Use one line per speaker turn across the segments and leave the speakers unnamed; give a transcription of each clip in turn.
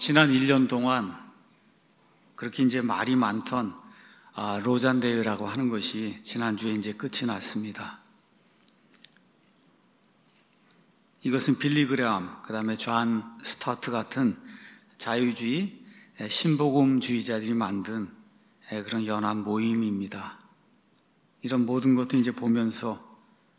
지난 1년 동안 그렇게 이제 말이 많던 로잔 대회라고 하는 것이 지난주에 이제 끝이 났습니다. 이것은 빌리 그레엄, 그 다음에 존 스타트 같은 자유주의, 신복음주의자들이 만든 그런 연합 모임입니다. 이런 모든 것도 이제 보면서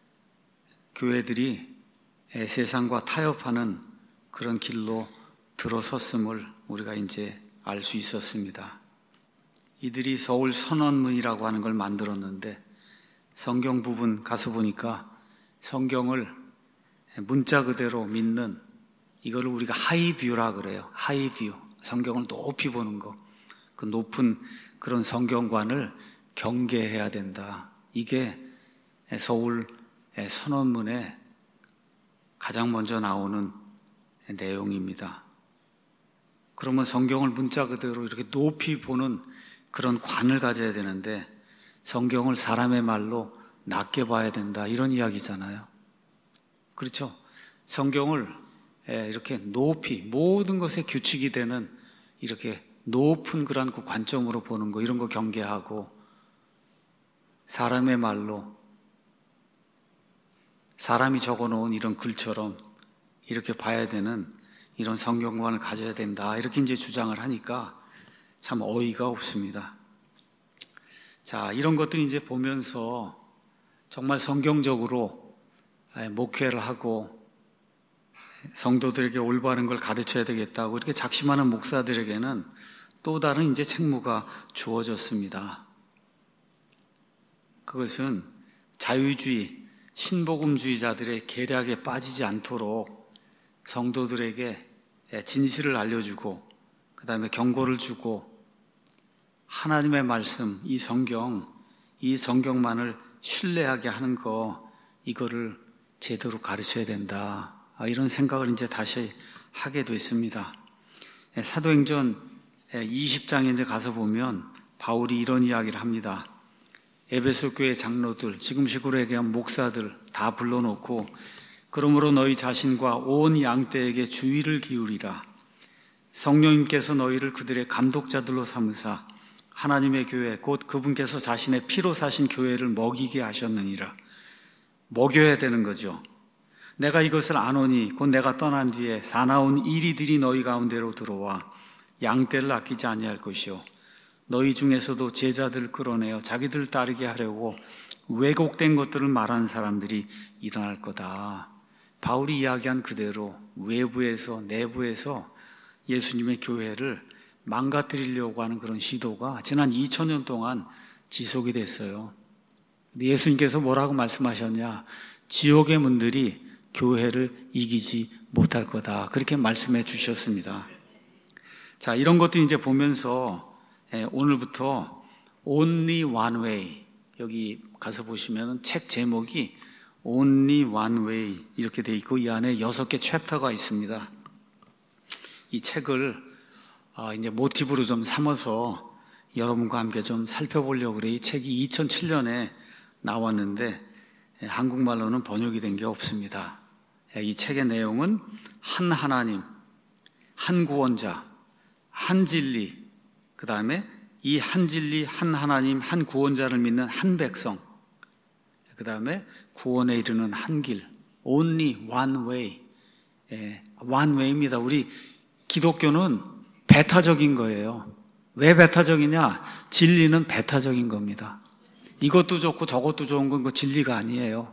교회들이 세상과 타협하는 그런 길로 들어섰음을 우리가 이제 알 수 있었습니다. 이들이 서울 선언문이라고 하는 걸 만들었는데 성경 부분 가서 보니까 성경을 문자 그대로 믿는 이거를 우리가 하이뷰라 그래요. 하이뷰. 성경을 높이 보는 거. 그 높은 그런 성경관을 경계해야 된다. 이게 서울 선언문에 가장 먼저 나오는 내용입니다. 그러면 성경을 문자 그대로 이렇게 높이 보는 그런 관을 가져야 되는데 성경을 사람의 말로 낮게 봐야 된다. 이런 이야기잖아요. 그렇죠? 성경을 이렇게 높이 모든 것에 규칙이 되는 이렇게 높은 그런 그 관점으로 보는 거 이런 거 경계하고 사람의 말로 사람이 적어놓은 이런 글처럼 이렇게 봐야 되는 이런 성경관을 가져야 된다. 이렇게 이제 주장을 하니까 참 어이가 없습니다. 자, 이런 것들이 이제 보면서 정말 성경적으로 목회를 하고 성도들에게 올바른 걸 가르쳐야 되겠다고 이렇게 작심하는 목사들에게는 또 다른 이제 책무가 주어졌습니다. 그것은 자유주의, 신복음주의자들의 계략에 빠지지 않도록 성도들에게 진실을 알려주고 그 다음에 경고를 주고 하나님의 말씀, 이 성경만을 신뢰하게 하는 거 이거를 제대로 가르쳐야 된다. 이런 생각을 이제 다시 하게 됐습니다. 사도행전 20장에 이제 가서 보면 바울이 이런 이야기를 합니다. 에베소 교회 장로들, 지금 시골에 얘기한 목사들 다 불러놓고 그러므로 너희 자신과 온 양떼에게 주의를 기울이라. 성령님께서 너희를 그들의 감독자들로 삼으사 하나님의 교회 곧 그분께서 자신의 피로 사신 교회를 먹이게 하셨느니라. 먹여야 되는 거죠. 내가 이것을 아노니 곧 내가 떠난 뒤에 사나운 이리들이 너희 가운데로 들어와 양떼를 아끼지 아니할 것이요 너희 중에서도 제자들을 끌어내어 자기들 따르게 하려고 왜곡된 것들을 말하는 사람들이 일어날 거다. 바울이 이야기한 그대로 외부에서 내부에서 예수님의 교회를 망가뜨리려고 하는 그런 시도가 지난 2000년 동안 지속이 됐어요. 예수님께서 뭐라고 말씀하셨냐? 지옥의 문들이 교회를 이기지 못할 거다. 그렇게 말씀해 주셨습니다. 자, 이런 것도 이제 보면서 오늘부터 Only One Way, 여기 가서 보시면 책 제목이 Only One Way 이렇게 돼 있고 이 안에 6개 챕터가 있습니다. 이 책을 이제 모티브로 좀 삼아서 여러분과 함께 좀 살펴보려고 그래요. 이 책이 2007년에 나왔는데 한국말로는 번역이 된 게 없습니다. 이 책의 내용은 한 하나님, 한 구원자, 한 진리, 그 다음에 이 한 진리, 한 하나님, 한 구원자를 믿는 한 백성, 그 다음에 구원에 이르는 한 길, only one way, one way입니다. 우리 기독교는 배타적인 거예요. 왜 배타적이냐? 진리는 배타적인 겁니다. 이것도 좋고 저것도 좋은 건 그 진리가 아니에요.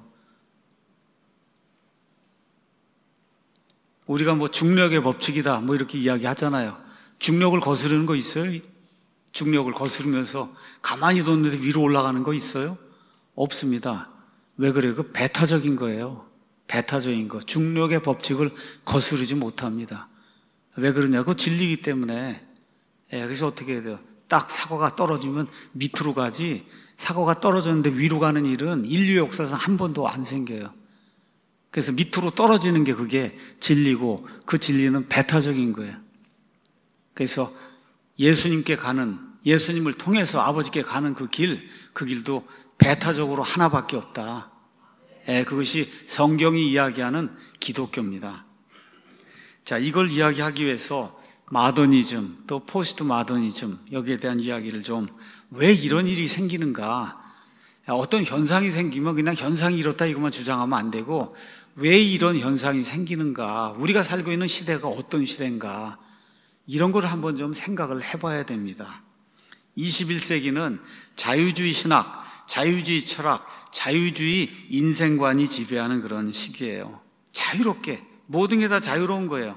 우리가 뭐 중력의 법칙이다 뭐 이렇게 이야기 하잖아요. 중력을 거스르는 거 있어요? 중력을 거스르면서 가만히 뒀는데 위로 올라가는 거 있어요? 없습니다. 왜 그래요? 그 배타적인 거예요. 배타적인 거. 중력의 법칙을 거스르지 못합니다. 왜 그러냐고? 진리이기 때문에. 그래서 어떻게 해야 돼요? 딱 사과가 떨어지면 밑으로 가지, 사과가 떨어졌는데 위로 가는 일은 인류 역사상 한 번도 안 생겨요. 그래서 밑으로 떨어지는 게 그게 진리고 그 진리는 배타적인 거예요. 그래서 예수님께 가는, 예수님을 통해서 아버지께 가는 그 길도 배타적으로 하나밖에 없다. 그것이 성경이 이야기하는 기독교입니다. 자, 이걸 이야기하기 위해서 마더니즘, 또 포스트 마더니즘, 여기에 대한 이야기를 좀, 왜 이런 일이 생기는가? 어떤 현상이 생기면 그냥 현상이 이렇다 이것만 주장하면 안 되고, 왜 이런 현상이 생기는가? 우리가 살고 있는 시대가 어떤 시대인가? 이런 걸 한번 좀 생각을 해봐야 됩니다. 21세기는 자유주의 신학, 자유주의 철학, 자유주의 인생관이 지배하는 그런 시기예요. 자유롭게, 모든 게 다 자유로운 거예요.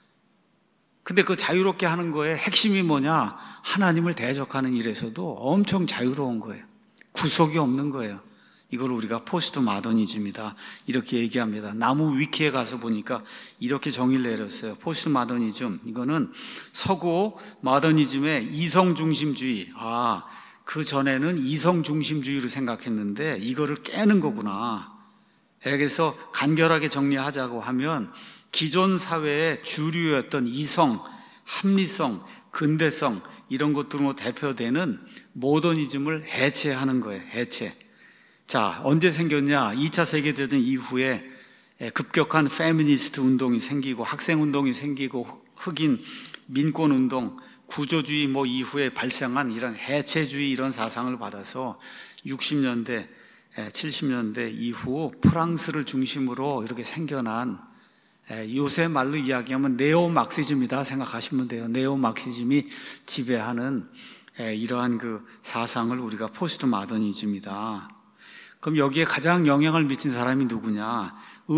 근데 그 자유롭게 하는 거에 핵심이 뭐냐? 하나님을 대적하는 일에서도 엄청 자유로운 거예요. 구속이 없는 거예요. 이걸 우리가 포스트 마더니즘이다 이렇게 얘기합니다. 나무 위키에 가서 보니까 이렇게 정의를 내렸어요. 포스트 마더니즘, 이거는 서구 마더니즘의 이성 중심주의. 그 전에는 이성 중심주의로 생각했는데 이거를 깨는 거구나. 그래서 간결하게 정리하자고 하면 기존 사회의 주류였던 이성, 합리성, 근대성 이런 것들로 대표되는 모더니즘을 해체하는 거예요. 해체. 자, 언제 생겼냐? 2차 세계대전 이후에 급격한 페미니스트 운동이 생기고 학생 운동이 생기고 흑인 민권 운동, 구조주의 이후에 발생한 이런 해체주의 이런 사상을 받아서 60년대, 70년대 이후 프랑스를 중심으로 이렇게 생겨난 요새 말로 이야기하면 네오막시즘이다 생각하시면 돼요. 네오막시즘이 지배하는 이러한 그 사상을 우리가 포스트 마더니즘이다. 그럼 여기에 가장 영향을 미친 사람이 누구냐?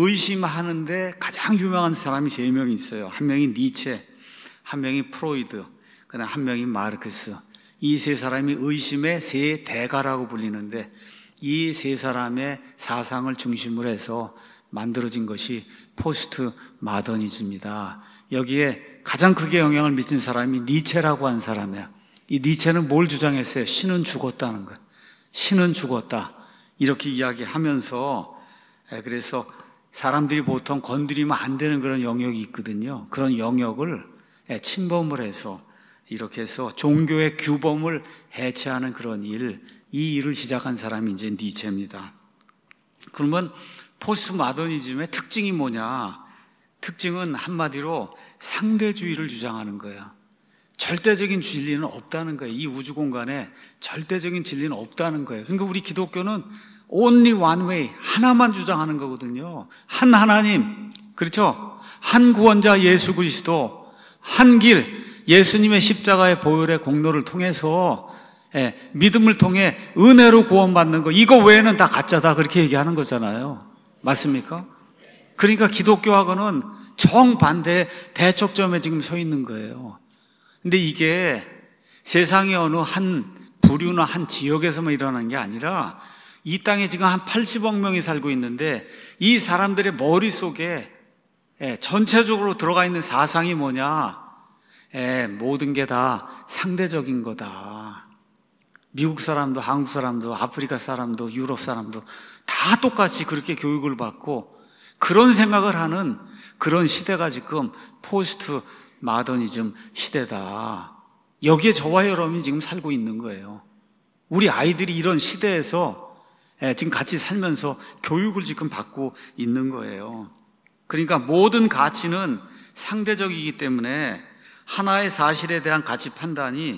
의심하는데 가장 유명한 사람이 3명이 있어요. 한 명이 니체, 한 명이 프로이드, 그다음 한 명이 마르크스. 이 3사람이 의심의 3대가라고 불리는데 이 3사람의 사상을 중심으로 해서 만들어진 것이 포스트 마더니즘이다. 여기에 가장 크게 영향을 미친 사람이 니체라고 한 사람이에요. 이 니체는 뭘 주장했어요? 신은 죽었다는 거예요. 신은 죽었다. 이렇게 이야기하면서 그래서 사람들이 보통 건드리면 안 되는 그런 영역이 있거든요. 그런 영역을 침범을 해서 이렇게 해서 종교의 규범을 해체하는 그런 이 일을 시작한 사람이 이제 니체입니다. 그러면 포스트 마더니즘의 특징이 뭐냐? 특징은 한마디로 상대주의를 주장하는 거예요. 절대적인 진리는 없다는 거예요. 이 우주 공간에 절대적인 진리는 없다는 거예요. 그러니까 우리 기독교는 only one way, 하나만 주장하는 거거든요. 한 하나님, 그렇죠? 한 구원자 예수 그리스도, 한 길, 예수님의 십자가의 보혈의 공로를 통해서 믿음을 통해 은혜로 구원받는 거, 이거 외에는 다 가짜다 그렇게 얘기하는 거잖아요. 맞습니까? 그러니까 기독교하고는 정반대의 대척점에 지금 서 있는 거예요. 근데 이게 세상의 어느 한 부류나 한 지역에서만 일어나는 게 아니라 이 땅에 지금 한 80억 명이 살고 있는데 이 사람들의 머릿속에 전체적으로 들어가 있는 사상이 뭐냐? 모든 게 다 상대적인 거다. 미국 사람도 한국 사람도 아프리카 사람도 유럽 사람도 다 똑같이 그렇게 교육을 받고 그런 생각을 하는 그런 시대가 지금 포스트 마더니즘 시대다. 여기에 저와 여러분이 지금 살고 있는 거예요. 우리 아이들이 이런 시대에서 지금 같이 살면서 교육을 지금 받고 있는 거예요. 그러니까 모든 가치는 상대적이기 때문에 하나의 사실에 대한 가치 판단이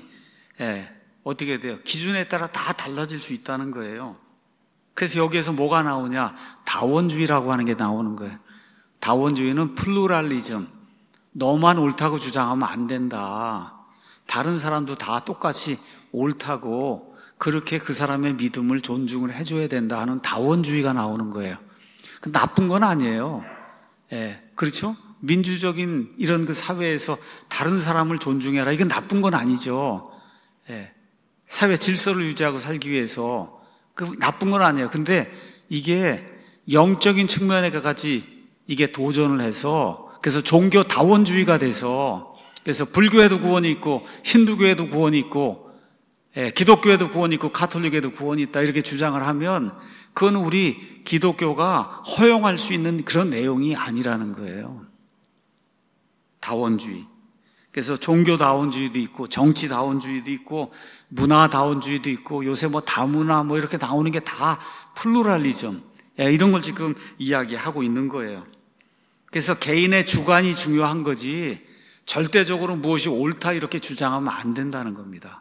어떻게 돼요? 기준에 따라 다 달라질 수 있다는 거예요. 그래서 여기에서 뭐가 나오냐? 다원주의라고 하는 게 나오는 거예요. 다원주의는 플루랄리즘. 너만 옳다고 주장하면 안 된다. 다른 사람도 다 똑같이 옳다고 그렇게 그 사람의 믿음을 존중을 해줘야 된다 하는 다원주의가 나오는 거예요. 나쁜 건 아니에요. 그렇죠? 민주적인 이런 그 사회에서 다른 사람을 존중해라. 이건 나쁜 건 아니죠. 사회 질서를 유지하고 살기 위해서 그 나쁜 건 아니에요. 근데 이게 영적인 측면에까지 이게 도전을 해서 그래서 종교 다원주의가 돼서 그래서 불교에도 구원이 있고 힌두교에도 구원이 있고 기독교에도 구원이 있고 가톨릭에도 구원이 있다 이렇게 주장을 하면 그건 우리 기독교가 허용할 수 있는 그런 내용이 아니라는 거예요. 다원주의. 그래서 종교 다원주의도 있고 정치 다원주의도 있고 문화 다원주의도 있고 요새 다문화 이렇게 나오는 게 다 플루랄리즘 이런 걸 지금 이야기하고 있는 거예요. 그래서 개인의 주관이 중요한 거지 절대적으로 무엇이 옳다 이렇게 주장하면 안 된다는 겁니다.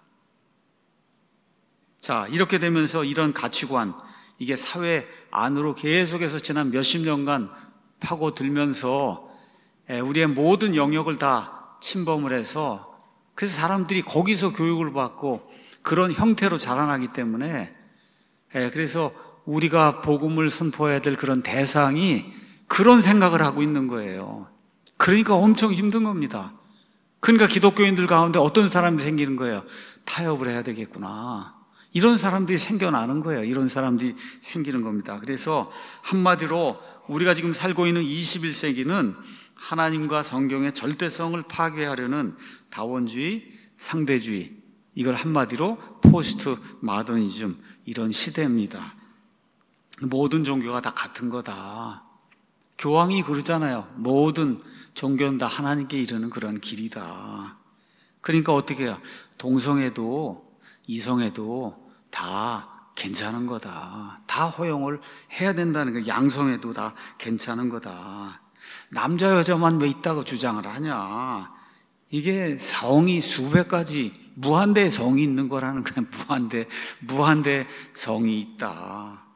자, 이렇게 되면서 이런 가치관, 이게 사회 안으로 계속해서 지난 몇십 년간 파고들면서 우리의 모든 영역을 다 침범을 해서, 그래서 사람들이 거기서 교육을 받고 그런 형태로 자라나기 때문에, 그래서 우리가 복음을 선포해야 될 그런 대상이 그런 생각을 하고 있는 거예요. 그러니까 엄청 힘든 겁니다. 그러니까 기독교인들 가운데 어떤 사람이 생기는 거예요. 타협을 해야 되겠구나, 이런 사람들이 생겨나는 거예요. 이런 사람들이 생기는 겁니다. 그래서 한마디로 우리가 지금 살고 있는 21세기는 하나님과 성경의 절대성을 파괴하려는 다원주의, 상대주의, 이걸 한마디로 포스트 마더니즘, 이런 시대입니다. 모든 종교가 다 같은 거다. 교황이 그러잖아요. 모든 종교는 다 하나님께 이르는 그런 길이다. 그러니까 어떻게 해요? 동성애도 이성애도 다 괜찮은 거다. 다 허용을 해야 된다는 거예요. 양성애도 다 괜찮은 거다. 남자 여자만 왜 있다고 주장을 하냐. 이게 성이 수백 가지, 무한대 성이 있는 거라는 거예요. 무한대 성이 있다.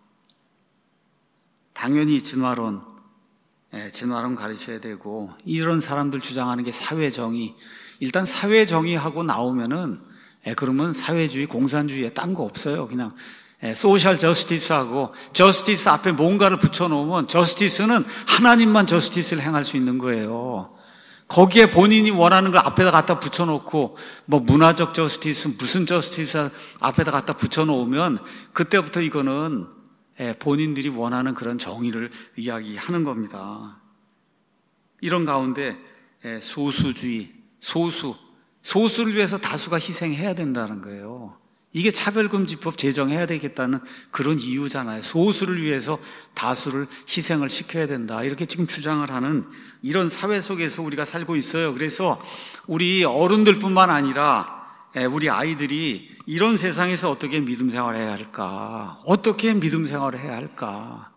당연히 진화론 가르쳐야 되고, 이런 사람들 주장하는 게 사회정의. 일단 사회정의하고 나오면은 그러면 사회주의, 공산주의에 딴 거 없어요. 그냥 소셜 저스티스하고, 저스티스 앞에 뭔가를 붙여놓으면 저스티스는 하나님만 저스티스를 행할 수 있는 거예요. 거기에 본인이 원하는 걸 앞에다 갖다 붙여놓고, 뭐 문화적 저스티스, 무슨 저스티스 앞에다 갖다 붙여놓으면 그때부터 이거는 본인들이 원하는 그런 정의를 이야기하는 겁니다. 이런 가운데 소수주의, 소수를 위해서 다수가 희생해야 된다는 거예요. 이게 차별금지법 제정해야 되겠다는 그런 이유잖아요. 소수를 위해서 다수를 희생을 시켜야 된다, 이렇게 지금 주장을 하는 이런 사회 속에서 우리가 살고 있어요. 그래서 우리 어른들뿐만 아니라 우리 아이들이 이런 세상에서 어떻게 믿음 생활을 해야 할까? 어떻게 믿음 생활을 해야 할까?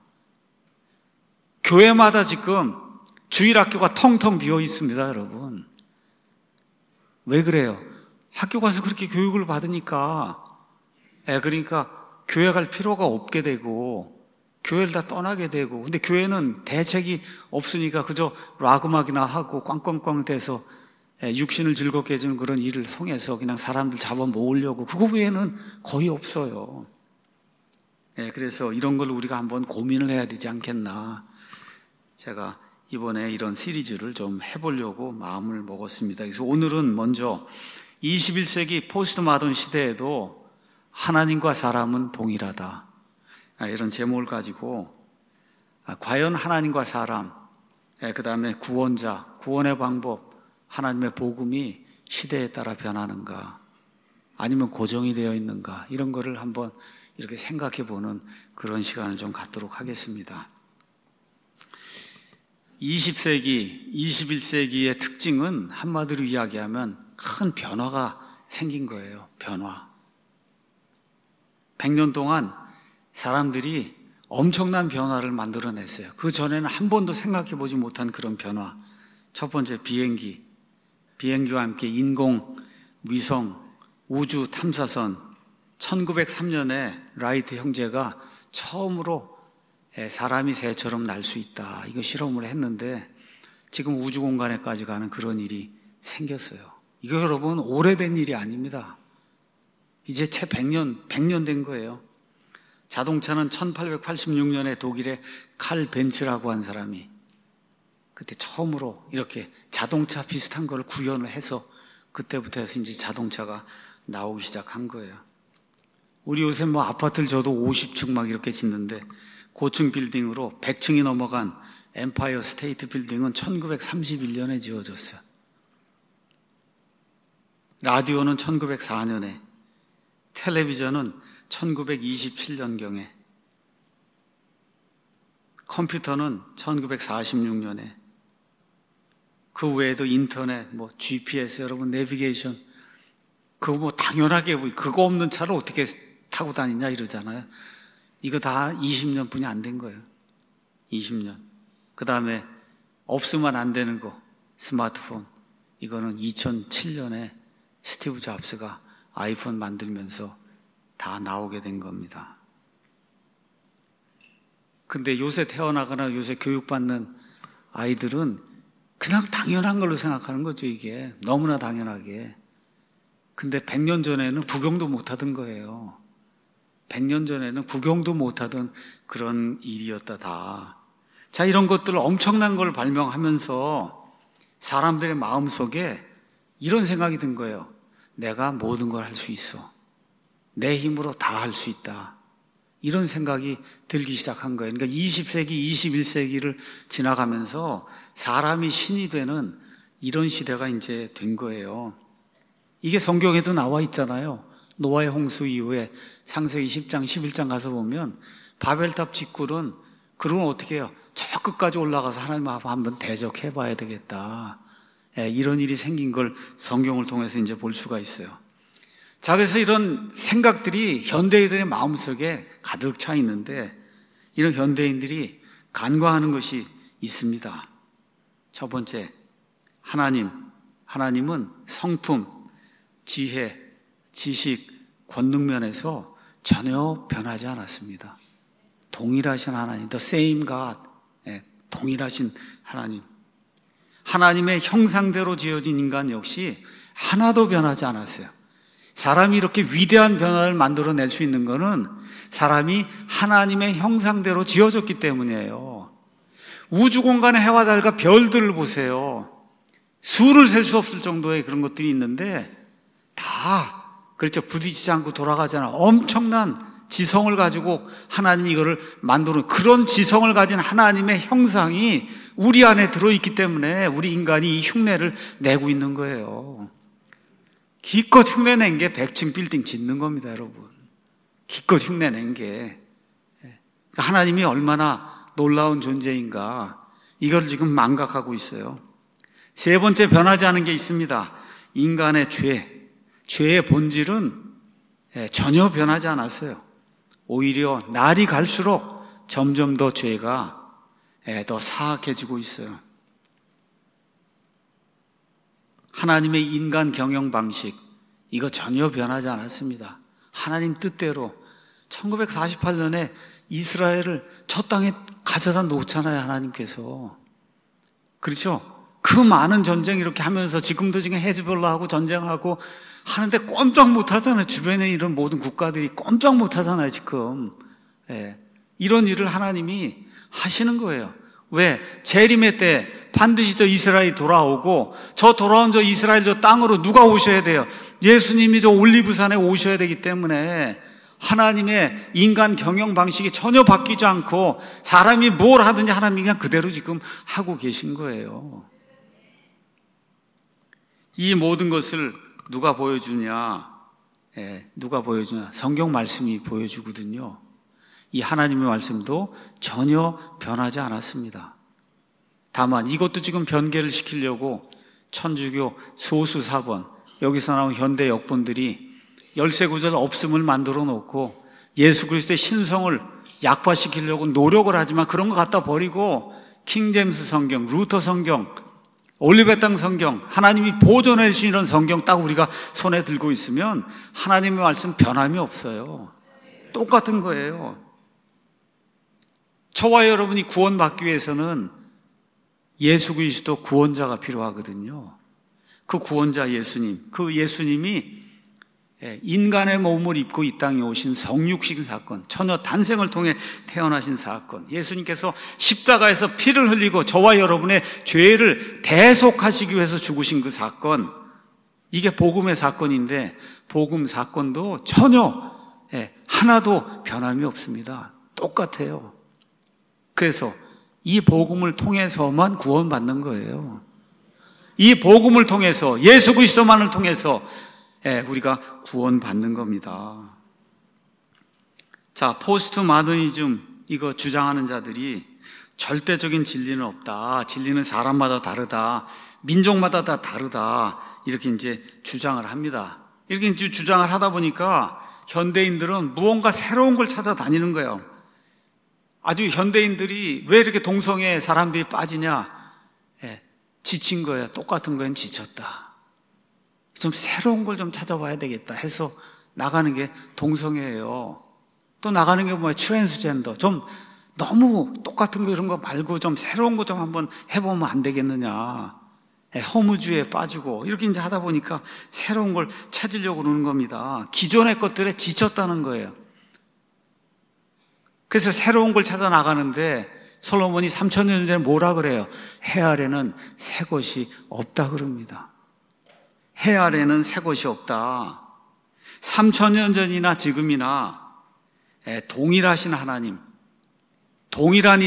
교회마다 지금 주일학교가 텅텅 비어 있습니다, 여러분. 왜 그래요? 학교 가서 그렇게 교육을 받으니까, 그러니까 교회 갈 필요가 없게 되고 교회를 다 떠나게 되고, 근데 교회는 대책이 없으니까 그저 락 음악이나 하고 꽝꽝꽝 돼서 육신을 즐겁게 해주는 그런 일을 통해서 그냥 사람들 잡아 모으려고, 그거 외에는 거의 없어요. 그래서 이런 걸 우리가 한번 고민을 해야 되지 않겠나. 제가 이번에 이런 시리즈를 좀 해보려고 마음을 먹었습니다. 그래서 오늘은 먼저 21세기 포스트 마던 시대에도 하나님과 사람은 동일하다, 이런 제목을 가지고 과연 하나님과 사람, 그 다음에 구원자, 구원의 방법, 하나님의 복음이 시대에 따라 변하는가, 아니면 고정이 되어 있는가, 이런 거를 한번 이렇게 생각해 보는 그런 시간을 좀 갖도록 하겠습니다. 20세기, 21세기의 특징은 한마디로 이야기하면 큰 변화가 생긴 거예요. 변화. 100년 동안 사람들이 엄청난 변화를 만들어냈어요. 그 전에는 한 번도 생각해 보지 못한 그런 변화. 첫 번째, 비행기와 함께 인공 위성, 우주 탐사선. 1903년에 라이트 형제가 처음으로 사람이 새처럼 날 수 있다, 이거 실험을 했는데 지금 우주 공간에까지 가는 그런 일이 생겼어요. 이거 여러분 오래된 일이 아닙니다. 이제 채 100년 된 거예요. 자동차는 1886년에 독일의 칼 벤츠라고 한 사람이 그때 처음으로 이렇게 자동차 비슷한 걸 구현을 해서 그때부터 해서 이제 자동차가 나오기 시작한 거예요. 우리 요새 뭐 아파트를 저도 50층 막 이렇게 짓는데 고층 빌딩으로 100층이 넘어간 엠파이어 스테이트 빌딩은 1931년에 지어졌어요. 라디오는 1904년에, 텔레비전은 1927년경에, 컴퓨터는 1946년에, 그 외에도 인터넷, 뭐 GPS, 여러분 내비게이션, 그거 뭐 당연하게 그거 없는 차를 어떻게 타고 다니냐 이러잖아요. 이거 다 20년 뿐이 안 된 거예요. 20년. 그 다음에 없으면 안 되는 거, 스마트폰. 이거는 2007년에 스티브 잡스가 아이폰 만들면서 다 나오게 된 겁니다. 근데 요새 태어나거나 요새 교육받는 아이들은 그냥 당연한 걸로 생각하는 거죠, 이게. 너무나 당연하게. 근데 100년 전에는 구경도 못 하던 거예요. 100년 전에는 구경도 못 하던 그런 일이었다, 다. 자, 이런 것들 엄청난 걸 발명하면서 사람들의 마음속에 이런 생각이 든 거예요. 내가 모든 걸 할 수 있어. 내 힘으로 다 할 수 있다. 이런 생각이 들기 시작한 거예요. 그러니까 20세기, 21세기를 지나가면서 사람이 신이 되는 이런 시대가 이제 된 거예요. 이게 성경에도 나와 있잖아요. 노아의 홍수 이후에 창세기 10장, 11장 가서 보면 바벨탑 짓고는 그러면 어떻게 해요? 저 끝까지 올라가서 하나님하고 한번 대적해 봐야 되겠다. 이런 일이 생긴 걸 성경을 통해서 이제 볼 수가 있어요. 자, 그래서 이런 생각들이 현대인들의 마음속에 가득 차 있는데 이런 현대인들이 간과하는 것이 있습니다. 첫 번째, 하나님은 성품, 지혜, 지식, 권능 면에서 전혀 변하지 않았습니다. 동일하신 하나님, the same God, 동일하신 하나님. 하나님의 형상대로 지어진 인간 역시 하나도 변하지 않았어요. 사람이 이렇게 위대한 변화를 만들어낼 수 있는 것은 사람이 하나님의 형상대로 지어졌기 때문이에요. 우주 공간의 해와 달과 별들을 보세요. 수를 셀 수 없을 정도의 그런 것들이 있는데 다 그렇죠. 부딪히지 않고 돌아가잖아. 엄청난 지성을 가지고 하나님이 이거를 만드는 그런 지성을 가진 하나님의 형상이 우리 안에 들어있기 때문에 우리 인간이 이 흉내를 내고 있는 거예요. 기껏 흉내낸 게 100층 빌딩 짓는 겁니다, 여러분. 기껏 흉내낸 게. 하나님이 얼마나 놀라운 존재인가. 이걸 지금 망각하고 있어요. 세 번째 변하지 않은 게 있습니다. 인간의 죄. 죄의 본질은 전혀 변하지 않았어요. 오히려 날이 갈수록 점점 더 죄가 더 사악해지고 있어요. 하나님의 인간 경영 방식, 이거 전혀 변하지 않았습니다. 하나님 뜻대로 1948년에 이스라엘을 저 땅에 가져다 놓잖아요, 하나님께서. 그렇죠? 그 많은 전쟁 이렇게 하면서 지금도 지금 헤즈볼라하고 전쟁하고 하는데 꼼짝 못 하잖아요. 주변에 이런 모든 국가들이 꼼짝 못 하잖아요, 지금. 이런 일을 하나님이 하시는 거예요. 왜? 재림의 때 반드시 저 이스라엘이 돌아오고 저 돌아온 저 이스라엘 저 땅으로 누가 오셔야 돼요? 예수님이 저 올리브산에 오셔야 되기 때문에 하나님의 인간 경영 방식이 전혀 바뀌지 않고 사람이 뭘 하든지 하나님이 그냥 그대로 지금 하고 계신 거예요. 이 모든 것을 누가 보여주냐? 누가 보여주냐? 성경 말씀이 보여주거든요. 이 하나님의 말씀도 전혀 변하지 않았습니다. 다만 이것도 지금 변개를 시키려고 천주교 소수 사본, 여기서 나온 현대 역본들이 열쇠구절 없음을 만들어 놓고 예수 그리스도의 신성을 약화시키려고 노력을 하지만 그런 거 갖다 버리고 킹제임스 성경, 루터 성경, 올리베땅 성경, 하나님이 보존해 주신 이런 성경 딱 우리가 손에 들고 있으면 하나님의 말씀 변함이 없어요. 똑같은 거예요. 저와 여러분이 구원받기 위해서는 예수 그리스도 구원자가 필요하거든요. 그 구원자 예수님, 그 예수님이 인간의 몸을 입고 이 땅에 오신 성육신 사건, 처녀 단생을 통해 태어나신 사건, 예수님께서 십자가에서 피를 흘리고 저와 여러분의 죄를 대속하시기 위해서 죽으신 그 사건, 이게 복음의 사건인데 복음 사건도 전혀 하나도 변함이 없습니다. 똑같아요. 그래서 이 복음을 통해서만 구원받는 거예요. 이 복음을 통해서, 예수 그리스도만을 통해서 우리가 구원받는 겁니다. 자, 포스트 마더니즘 이거 주장하는 자들이 절대적인 진리는 없다. 진리는 사람마다 다르다. 민족마다 다 다르다. 이렇게 이제 주장을 합니다. 이렇게 이제 주장을 하다 보니까 현대인들은 무언가 새로운 걸 찾아다니는 거예요. 아주 현대인들이 왜 이렇게 동성애 사람들이 빠지냐? 지친 거예요. 똑같은 거엔 지쳤다. 좀 새로운 걸 좀 찾아봐야 되겠다 해서 나가는 게 동성애예요. 또 나가는 게 뭐야? 트랜스젠더. 좀 너무 똑같은 거 이런 거 말고 좀 새로운 거 좀 한번 해보면 안 되겠느냐. 허무주의에 빠지고 이렇게 이제 하다 보니까 새로운 걸 찾으려고 그러는 겁니다. 기존의 것들에 지쳤다는 거예요. 그래서 새로운 걸 찾아 나가는데 솔로몬이 3000년 전에 뭐라 그래요? 해 아래는 새 것이 없다 그럽니다. 해 아래는 새 것이 없다. 3000년 전이나 지금이나 동일하신 하나님, 동일한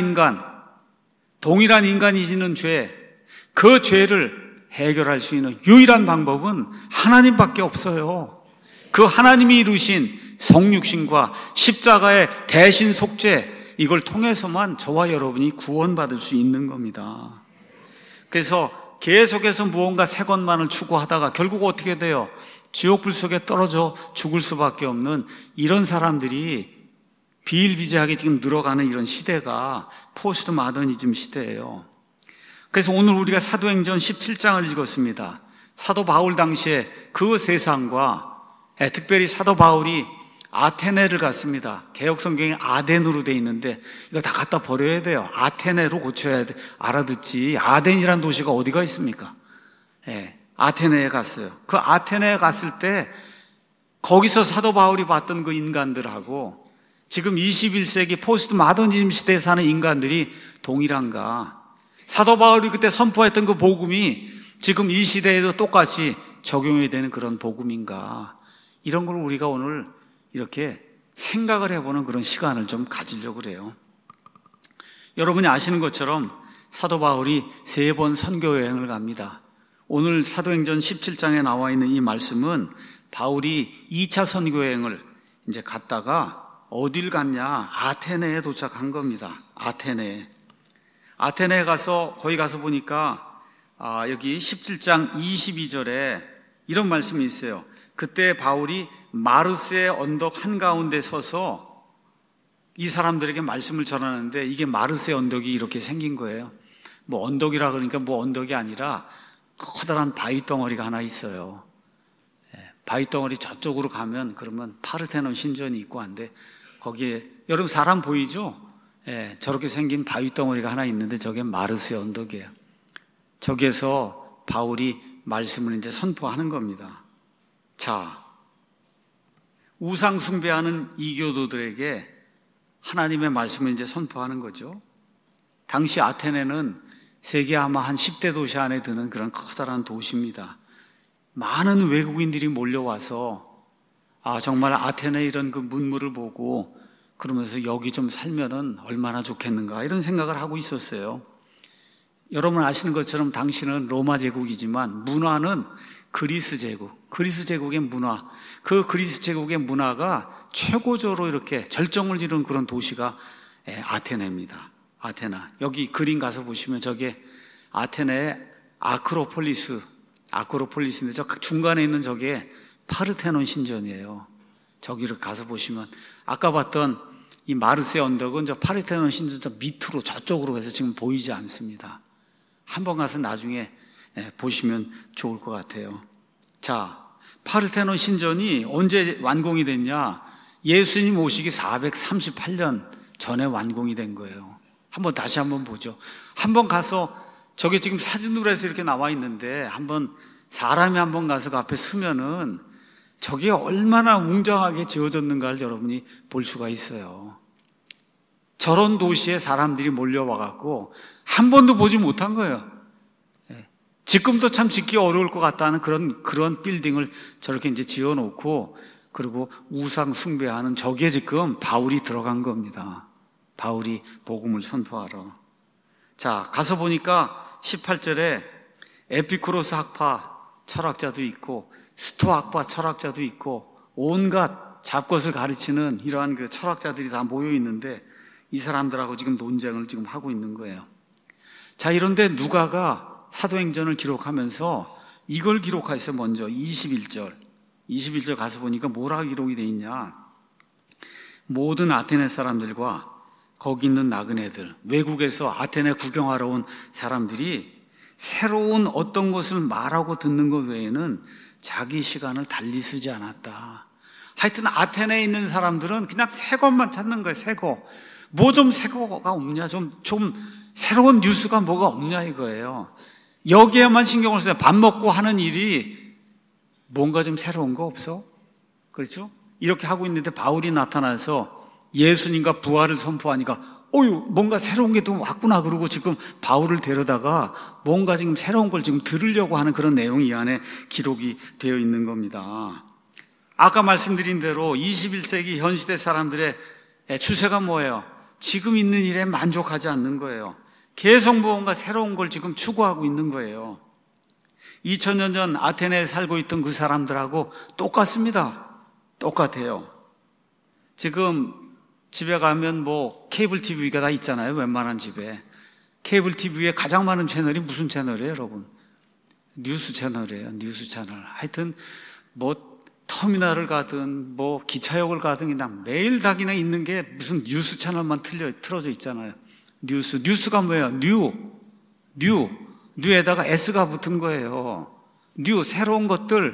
인간이 지는 죄, 그 죄를 해결할 수 있는 유일한 방법은 하나님밖에 없어요. 그 하나님이 이루신 성육신과 십자가의 대신 속죄, 이걸 통해서만 저와 여러분이 구원받을 수 있는 겁니다. 그래서 계속해서 무언가 새 것만을 추구하다가 결국 어떻게 돼요? 지옥불 속에 떨어져 죽을 수밖에 없는 이런 사람들이 비일비재하게 지금 늘어가는 이런 시대가 포스트 마더니즘 시대예요. 그래서 오늘 우리가 사도행전 17장을 읽었습니다. 사도 바울 당시에 그 세상과 특별히 사도 바울이 아테네를 갔습니다. 개혁성경에 아덴으로 돼 있는데 이거 다 갖다 버려야 돼요. 아테네로 고쳐야 돼. 알아듣지. 아덴이란 도시가 어디가 있습니까? 아테네에 갔어요. 그 아테네에 갔을 때 거기서 사도 바울이 봤던 그 인간들하고 지금 21세기 포스트 마더니즘 시대에 사는 인간들이 동일한가? 사도 바울이 그때 선포했던 그 복음이 지금 이 시대에도 똑같이 적용이 되는 그런 복음인가? 이런 걸 우리가 오늘 이렇게 생각을 해보는 그런 시간을 좀 가지려고 그래요. 여러분이 아시는 것처럼 사도 바울이 3번 선교 여행을 갑니다. 오늘 사도행전 17장에 나와 있는 이 말씀은 바울이 2차 선교 여행을 이제 갔다가 어딜 갔냐? 아테네에 도착한 겁니다. 아테네에 가서 거기 가서 보니까 여기 17장 22절에 이런 말씀이 있어요. 그때 바울이 마르스의 언덕 한가운데 서서 이 사람들에게 말씀을 전하는데 이게 마르스의 언덕이 이렇게 생긴 거예요. 뭐 언덕이라 그러니까 뭐 언덕이 아니라 커다란 바위 덩어리가 하나 있어요. 바위 덩어리 저쪽으로 가면 그러면 파르테논 신전이 있고 한데 거기에 여러분 사람 보이죠? 저렇게 생긴 바위 덩어리가 하나 있는데 저게 마르스의 언덕이에요. 저기에서 바울이 말씀을 이제 선포하는 겁니다. 자, 우상 숭배하는 이교도들에게 하나님의 말씀을 이제 선포하는 거죠. 당시 아테네는 세계 아마 한 10대 도시 안에 드는 그런 커다란 도시입니다. 많은 외국인들이 몰려와서 정말 아테네 이런 그 문물을 보고 그러면서 여기 좀 살면은 얼마나 좋겠는가 이런 생각을 하고 있었어요. 여러분 아시는 것처럼 당시는 로마 제국이지만 문화는 그리스 제국의 문화, 그 그리스 제국의 문화가 최고조로 이렇게 절정을 이룬 그런 도시가 아테네입니다. 아테나. 여기 그림 가서 보시면 저게 아테네의 아크로폴리스인데 저 중간에 있는 저게 파르테논 신전이에요. 저기를 가서 보시면 아까 봤던 이 마르스의 언덕은 저 파르테논 신전 저 밑으로 저쪽으로 해서 지금 보이지 않습니다. 한번 가서 나중에 보시면 좋을 것 같아요. 자, 파르테논 신전이 언제 완공이 됐냐? 예수님 오시기 438년 전에 완공이 된 거예요. 다시 한번 보죠. 한번 가서 저게 지금 사진으로 해서 이렇게 나와 있는데 사람이 한번 가서 그 앞에 서면은 저게 얼마나 웅장하게 지어졌는가를 여러분이 볼 수가 있어요. 저런 도시에 사람들이 몰려와갖고 한 번도 보지 못한 거예요. 지금도 참 짓기 어려울 것 같다는 그런 빌딩을 저렇게 이제 지어놓고 그리고 우상 숭배하는 저게 지금 바울이 들어간 겁니다. 바울이 복음을 선포하러. 자, 가서 보니까 18절에 에피쿠로스 학파 철학자도 있고 스토아 학파 철학자도 있고 온갖 잡것을 가르치는 이러한 그 철학자들이 다 모여 있는데 이 사람들하고 지금 논쟁을 지금 하고 있는 거예요. 자, 이런데 누가가 사도행전을 기록하면서 이걸 기록했어요. 먼저 21절 가서 보니까 뭐라고 기록이 돼 있냐? 모든 아테네 사람들과 거기 있는 나그네들, 외국에서 아테네 구경하러 온 사람들이 새로운 어떤 것을 말하고 듣는 것 외에는 자기 시간을 달리 쓰지 않았다. 하여튼 아테네에 있는 사람들은 그냥 새 것만 찾는 거예요. 새 거. 뭐 좀 새 거가 없냐, 좀 새로운 뉴스가 뭐가 없냐 이거예요. 여기에만 신경을 써요. 밥 먹고 하는 일이 뭔가 좀 새로운 거 없어? 그렇죠? 이렇게 하고 있는데 바울이 나타나서 예수님과 부활을 선포하니까 어유, 뭔가 새로운 게 또 왔구나. 그러고 지금 바울을 데려다가 뭔가 지금 새로운 걸 지금 들으려고 하는 그런 내용이 이 안에 기록이 되어 있는 겁니다. 아까 말씀드린 대로 21세기 현 시대 사람들의 추세가 뭐예요? 지금 있는 일에 만족하지 않는 거예요. 계속 무언가 새로운 걸 지금 추구하고 있는 거예요. 2000년 전 아테네에 살고 있던 그 사람들하고 똑같습니다. 똑같아요. 지금 집에 가면 뭐 케이블 TV가 다 있잖아요. 웬만한 집에. 케이블 TV에 가장 많은 채널이 무슨 채널이에요, 여러분? 뉴스 채널이에요. 뉴스 채널. 하여튼 뭐 터미널을 가든 뭐 기차역을 가든 그냥 매일 다 그냥 있는 게 무슨 뉴스 채널만 틀어져 있잖아요. 뉴스가 뭐예요? 뉴에다가 S가 붙은 거예요. 새로운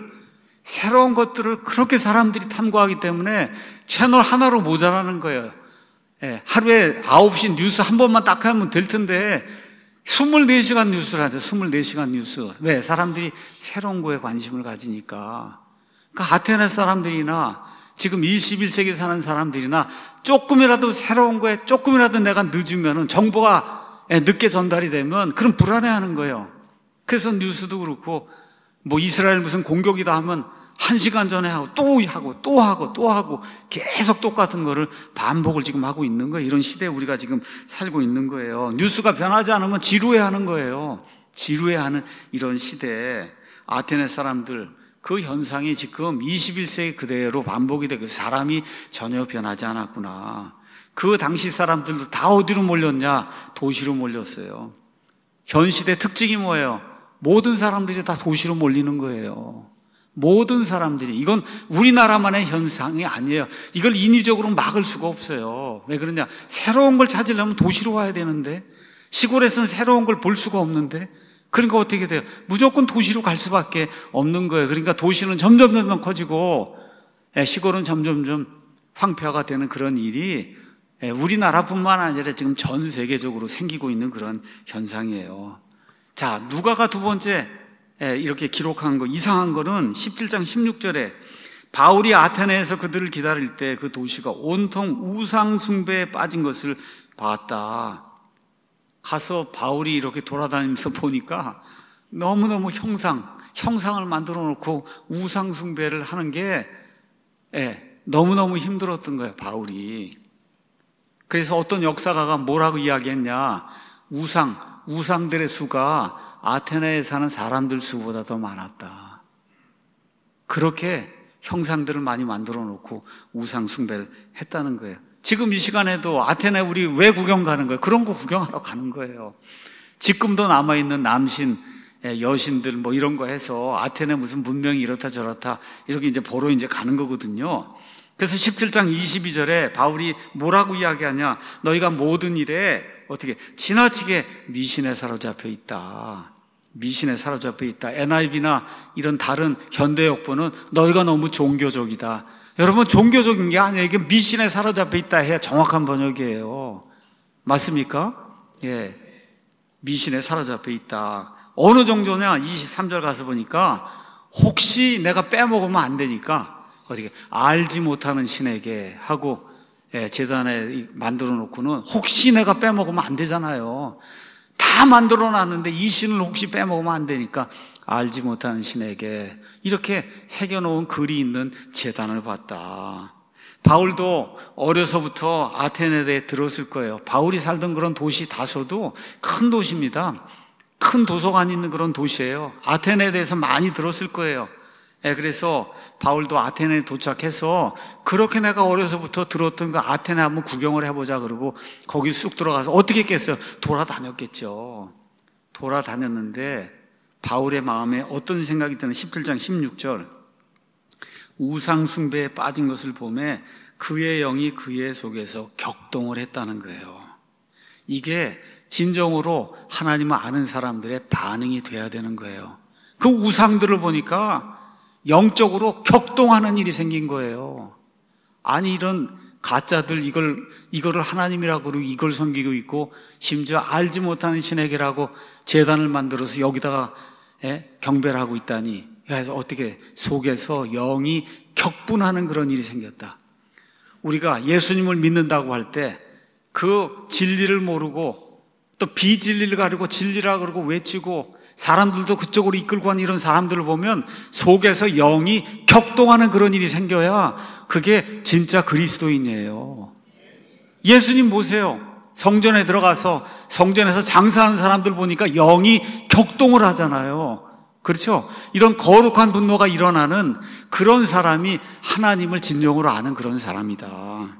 것들을 그렇게 사람들이 탐구하기 때문에 채널 하나로 모자라는 거예요. 하루에 9시 뉴스 한 번만 딱 하면 될 텐데 24시간 뉴스를 하죠. 24시간 뉴스. 왜? 사람들이 새로운 거에 관심을 가지니까. 그러니까 아테네 사람들이나 지금 21세기 사는 사람들이나 조금이라도 새로운 거에 조금이라도 내가 늦으면 정보가 늦게 전달이 되면 그럼 불안해하는 거예요. 그래서 뉴스도 그렇고 뭐 이스라엘 무슨 공격이다 하면 1시간 전에 하고 또 하고 계속 똑같은 거를 반복을 지금 하고 있는 거예요. 이런 시대에 우리가 지금 살고 있는 거예요. 뉴스가 변하지 않으면 지루해하는 거예요. 지루해하는 이런 시대에 아테네 사람들 그 현상이 지금 21세기 그대로 반복이 되고 사람이 전혀 변하지 않았구나. 그 당시 사람들도 다 어디로 몰렸냐? 도시로 몰렸어요. 현 시대 특징이 뭐예요? 모든 사람들이 다 도시로 몰리는 거예요. 모든 사람들이. 이건 우리나라만의 현상이 아니에요. 이걸 인위적으로 막을 수가 없어요. 왜 그러냐? 새로운 걸 찾으려면 도시로 와야 되는데 시골에서는 새로운 걸 볼 수가 없는데 그러니까 어떻게 돼요? 무조건 도시로 갈 수밖에 없는 거예요. 그러니까 도시는 점점 커지고 시골은 점점 황폐화가 되는 그런 일이 우리나라뿐만 아니라 지금 전 세계적으로 생기고 있는 그런 현상이에요. 자, 누가가 두 번째 이렇게 기록한 거 이상한 거는 17장 16절에 바울이 아테네에서 그들을 기다릴 때 그 도시가 온통 우상 숭배에 빠진 것을 봤다. 가서 바울이 이렇게 돌아다니면서 보니까 너무너무 형상을 만들어 놓고 우상 숭배를 하는 게 너무너무 힘들었던 거예요, 바울이. 그래서 어떤 역사가가 뭐라고 이야기했냐? 우상들의 수가 아테네에 사는 사람들 수보다 더 많았다. 그렇게 형상들을 많이 만들어 놓고 우상 숭배를 했다는 거예요. 지금 이 시간에도 아테네 우리 왜 구경 가는 거예요? 그런 거 구경하러 가는 거예요. 지금도 남아있는 남신, 여신들 뭐 이런 거 해서 아테네 무슨 문명이 이렇다 저렇다 이렇게 이제 보러 이제 가는 거거든요. 그래서 17장 22절에 바울이 뭐라고 이야기하냐? 너희가 모든 일에 어떻게 지나치게 미신에 사로잡혀 있다. 미신에 사로잡혀 있다. NIV나 이런 다른 현대 역보는 너희가 너무 종교적이다. 여러분, 종교적인 게 아니에요. 이게 미신에 사로잡혀 있다 해야 정확한 번역이에요. 맞습니까? 예. 미신에 사로잡혀 있다. 어느 정도냐? 23절 가서 보니까 혹시 내가 빼먹으면 안 되니까 어떻게 알지 못하는 신에게 하고 제단에 만들어 놓고는 혹시 내가 빼먹으면 안 되잖아요. 다 만들어 놨는데 이 신을 혹시 빼먹으면 안 되니까 알지 못하는 신에게 이렇게 새겨놓은 글이 있는 제단을 봤다. 바울도 어려서부터 아테네에 대해 들었을 거예요. 바울이 살던 그런 도시 다소도 큰 도시입니다. 큰 도서관이 있는 그런 도시예요. 아테네에 대해서 많이 들었을 거예요. 그래서 바울도 아테네에 도착해서 그렇게 내가 어려서부터 들었던 그 아테네 한번 구경을 해보자 그러고 거기 쑥 들어가서 어떻게 했겠어요? 돌아다녔겠죠. 돌아다녔는데 바울의 마음에 어떤 생각이 드는 17장 16절 우상 숭배에 빠진 것을 보매 그의 영이 그의 속에서 격동을 했다는 거예요. 이게 진정으로 하나님을 아는 사람들의 반응이 돼야 되는 거예요. 그 우상들을 보니까 영적으로 격동하는 일이 생긴 거예요. 아니, 이런 가짜들 이거를 하나님이라고 그러고 이걸 섬기고 있고, 심지어 알지 못하는 신에게라고 제단을 만들어서 여기다가 경배를 하고 있다니. 그래서 어떻게 속에서 영이 격분하는 그런 일이 생겼다. 우리가 예수님을 믿는다고 할 때 그 진리를 모르고 또 비진리를 가리고 진리라 그러고 외치고 사람들도 그쪽으로 이끌고 가는 이런 사람들을 보면 속에서 영이 격동하는 그런 일이 생겨야 그게 진짜 그리스도인이에요. 예수님 보세요. 성전에 들어가서 성전에서 장사하는 사람들 보니까 영이 격동을 하잖아요. 그렇죠? 이런 거룩한 분노가 일어나는 그런 사람이 하나님을 진정으로 아는 그런 사람이다.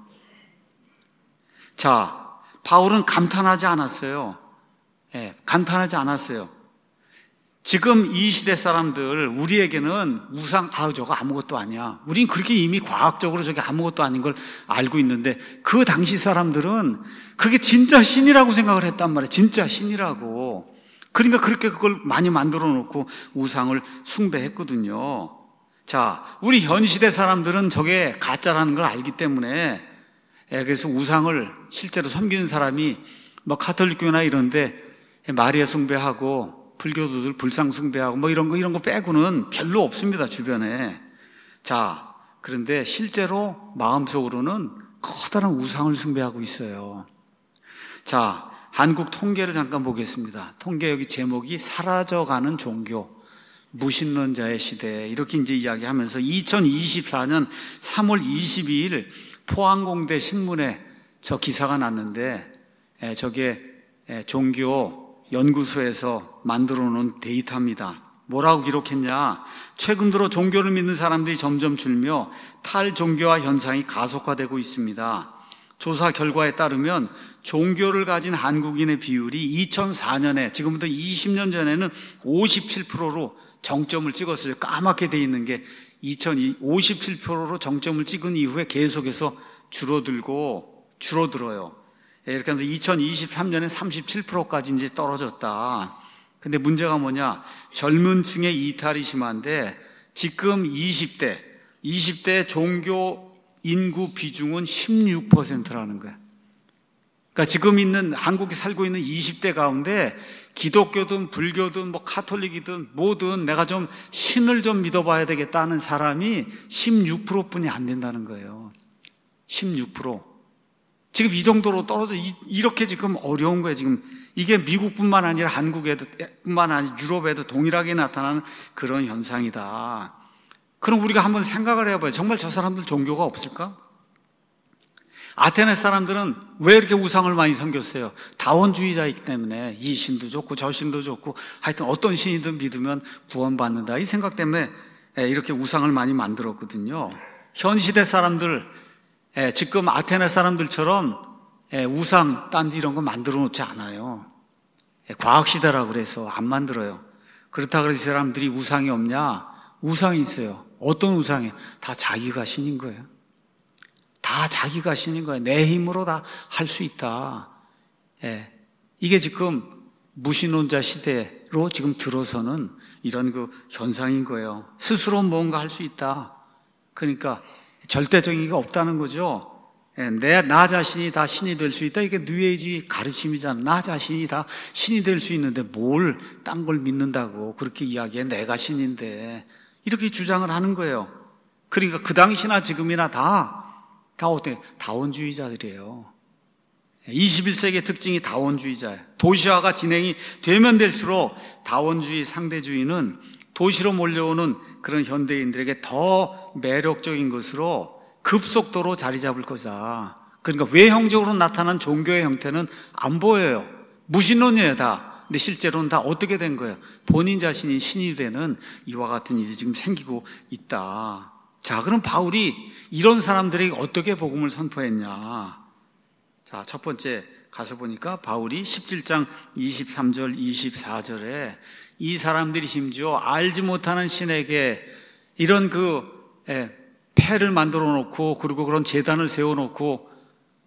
자, 바울은 감탄하지 않았어요. 감탄하지 않았어요. 지금 이 시대 사람들, 우리에게는 우상, 저거 아무것도 아니야. 우린 그렇게 이미 과학적으로 저게 아무것도 아닌 걸 알고 있는데, 그 당시 사람들은 그게 진짜 신이라고 생각을 했단 말이에요. 진짜 신이라고. 그러니까 그렇게 그걸 많이 만들어 놓고 우상을 숭배했거든요. 자, 우리 현 시대 사람들은 저게 가짜라는 걸 알기 때문에, 그래서 우상을 실제로 섬기는 사람이 뭐 가톨릭교나 이런데 마리아 숭배하고 불교도들 불상 숭배하고 뭐 이런 거 빼고는 별로 없습니다, 주변에. 자, 그런데 실제로 마음속으로는 커다란 우상을 숭배하고 있어요. 자, 한국 통계를 잠깐 보겠습니다. 통계 여기 제목이 사라져가는 종교, 무신론자의 시대, 이렇게 이제 이야기하면서 2024년 3월 22일 포항공대 신문에 저 기사가 났는데, 저게 종교 연구소에서 만들어 놓은 데이터입니다. 뭐라고 기록했냐? 최근 들어 종교를 믿는 사람들이 점점 줄며 탈종교화 현상이 가속화되고 있습니다. 조사 결과에 따르면 종교를 가진 한국인의 비율이 2004년에, 지금부터 20년 전에는 57%로 정점을 찍었어요. 까맣게 돼 있는 게 57%로 정점을 찍은 이후에 계속해서 줄어들어요. 이렇게 하면서 2023년에 37%까지 이제 떨어졌다. 근데 문제가 뭐냐? 젊은 층의 이탈이 심한데, 지금 20대 종교 인구 비중은 16%라는 거야. 그러니까 지금 있는, 한국에 살고 있는 20대 가운데 기독교든 불교든 뭐 카톨릭이든 뭐든 내가 좀 신을 좀 믿어봐야 되겠다는 사람이 16%뿐이 안 된다는 거예요. 16%. 지금 이 정도로 떨어져, 이렇게 지금 어려운 거예요, 지금. 이게 미국뿐만 아니라 한국에도뿐만 아니라 유럽에도 동일하게 나타나는 그런 현상이다. 그럼 우리가 한번 생각을 해봐요. 정말 저 사람들 종교가 없을까? 아테네 사람들은 왜 이렇게 우상을 많이 섬겼어요? 다원주의자이기 때문에 이 신도 좋고 저 신도 좋고 하여튼 어떤 신이든 믿으면 구원받는다, 이 생각 때문에 이렇게 우상을 많이 만들었거든요. 현 시대 사람들, 지금 아테네 사람들처럼 우상, 딴지 이런 거 만들어 놓지 않아요. 과학시대라고 그래서 안 만들어요. 그렇다고 해서 이 사람들이 우상이 없냐? 우상이 있어요. 어떤 우상이에요? 다 자기가 신인 거예요. 다 자기가 신인 거예요. 내 힘으로 다 할 수 있다. 이게 지금 무신론자 시대로 지금 들어서는 이런 그 현상인 거예요. 스스로 뭔가 할 수 있다. 그러니까 절대적인 게 없다는 거죠. 나 자신이 다 신이 될 수 있다. 이게 뉴에이지 가르침이잖아. 나 자신이 다 신이 될 수 있는데 뭘 딴 걸 믿는다고 그렇게 이야기해. 내가 신인데. 이렇게 주장을 하는 거예요. 그러니까 그 당시나 지금이나 다 어때? 다원주의자들이에요. 21세기의 특징이 다원주의자예요. 도시화가 진행이 되면 될수록 다원주의, 상대주의는 도시로 몰려오는 그런 현대인들에게 더 매력적인 것으로 급속도로 자리 잡을 거다. 그러니까 외형적으로 나타난 종교의 형태는 안 보여요. 무신론이에요, 다. 근데 실제로는 다 어떻게 된 거예요? 본인 자신이 신이 되는 이와 같은 일이 지금 생기고 있다. 자, 그럼 바울이 이런 사람들에게 어떻게 복음을 선포했냐? 자, 첫 번째 가서 보니까 바울이 17장 23절, 24절에 이 사람들이 심지어 알지 못하는 신에게 이런 패를 만들어 놓고, 그리고 그런 제단을 세워 놓고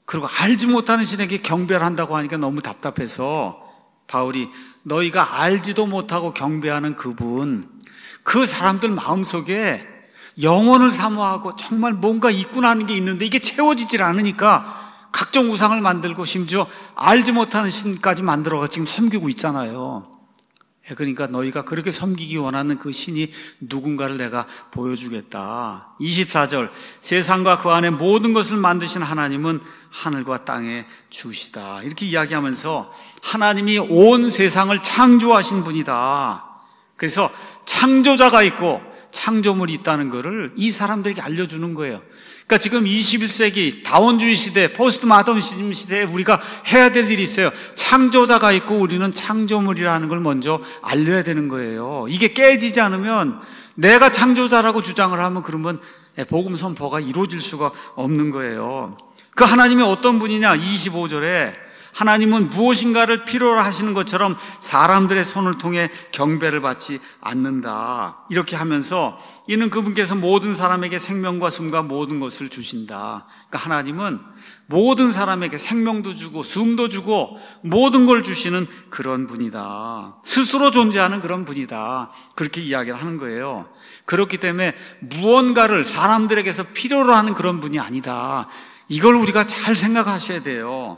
그리고 알지 못하는 신에게 경배를 한다고 하니까 너무 답답해서 바울이 너희가 알지도 못하고 경배하는 그분, 그 사람들 마음속에 영혼을 사모하고 정말 뭔가 있구나 하는 게 있는데 이게 채워지질 않으니까 각종 우상을 만들고 심지어 알지 못하는 신까지 만들어서 지금 섬기고 있잖아요. 그러니까 너희가 그렇게 섬기기 원하는 그 신이 누군가를 내가 보여주겠다. 24절, 세상과 그 안에 모든 것을 만드신 하나님은 하늘과 땅의 주시다. 이렇게 이야기하면서 하나님이 온 세상을 창조하신 분이다. 그래서 창조자가 있고 창조물이 있다는 것을 이 사람들에게 알려주는 거예요. 그러니까 지금 21세기 다원주의 시대, 포스트 마더니즘 시대에 우리가 해야 될 일이 있어요. 창조자가 있고 우리는 창조물이라는 걸 먼저 알려야 되는 거예요. 이게 깨지지 않으면 내가 창조자라고 주장을 하면 그러면 복음 선포가 이루어질 수가 없는 거예요. 그 하나님이 어떤 분이냐? 25절에 하나님은 무엇인가를 필요로 하시는 것처럼 사람들의 손을 통해 경배를 받지 않는다. 이렇게 하면서 이는 그분께서 모든 사람에게 생명과 숨과 모든 것을 주신다. 그러니까 하나님은 모든 사람에게 생명도 주고 숨도 주고 모든 걸 주시는 그런 분이다. 스스로 존재하는 그런 분이다. 그렇게 이야기를 하는 거예요. 그렇기 때문에 무언가를 사람들에게서 필요로 하는 그런 분이 아니다. 이걸 우리가 잘 생각하셔야 돼요.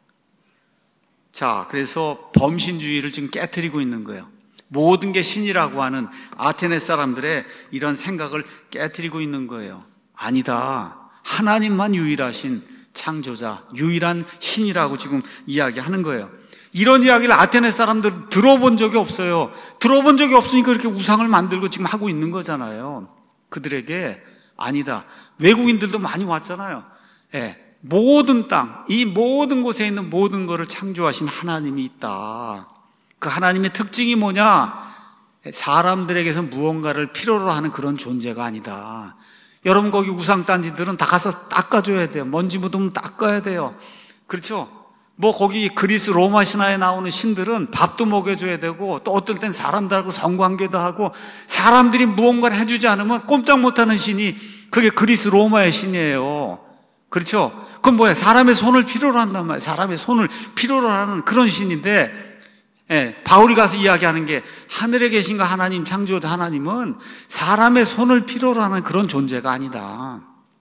자, 그래서 범신주의를 지금 깨트리고 있는 거예요. 모든 게 신이라고 하는 아테네 사람들의 이런 생각을 깨트리고 있는 거예요. 아니다. 하나님만 유일하신 창조자, 유일한 신이라고 지금 이야기하는 거예요. 이런 이야기를 아테네 사람들 들어본 적이 없어요. 들어본 적이 없으니까 그렇게 우상을 만들고 지금 하고 있는 거잖아요. 그들에게 아니다. 외국인들도 많이 왔잖아요. 예. 모든 땅, 이 모든 곳에 있는 모든 것을 창조하신 하나님이 있다. 그 하나님의 특징이 뭐냐? 사람들에게서 무언가를 필요로 하는 그런 존재가 아니다. 여러분 거기 우상단지들은 다 가서 닦아줘야 돼요. 먼지 묻으면 닦아야 돼요. 그렇죠? 뭐 거기 그리스 로마 신화에 나오는 신들은 밥도 먹여줘야 되고 또 어떨 땐 사람들하고 성관계도 하고 사람들이 무언가를 해주지 않으면 꼼짝 못하는 신이 그게 그리스 로마의 신이에요. 그렇죠? 그건 뭐야? 사람의 손을 필요로 한단 말이에요. 사람의 손을 필요로 하는 그런 신인데, 바울이 가서 이야기하는 게 하늘에 계신 그 하나님, 창조자 하나님은 사람의 손을 필요로 하는 그런 존재가 아니다.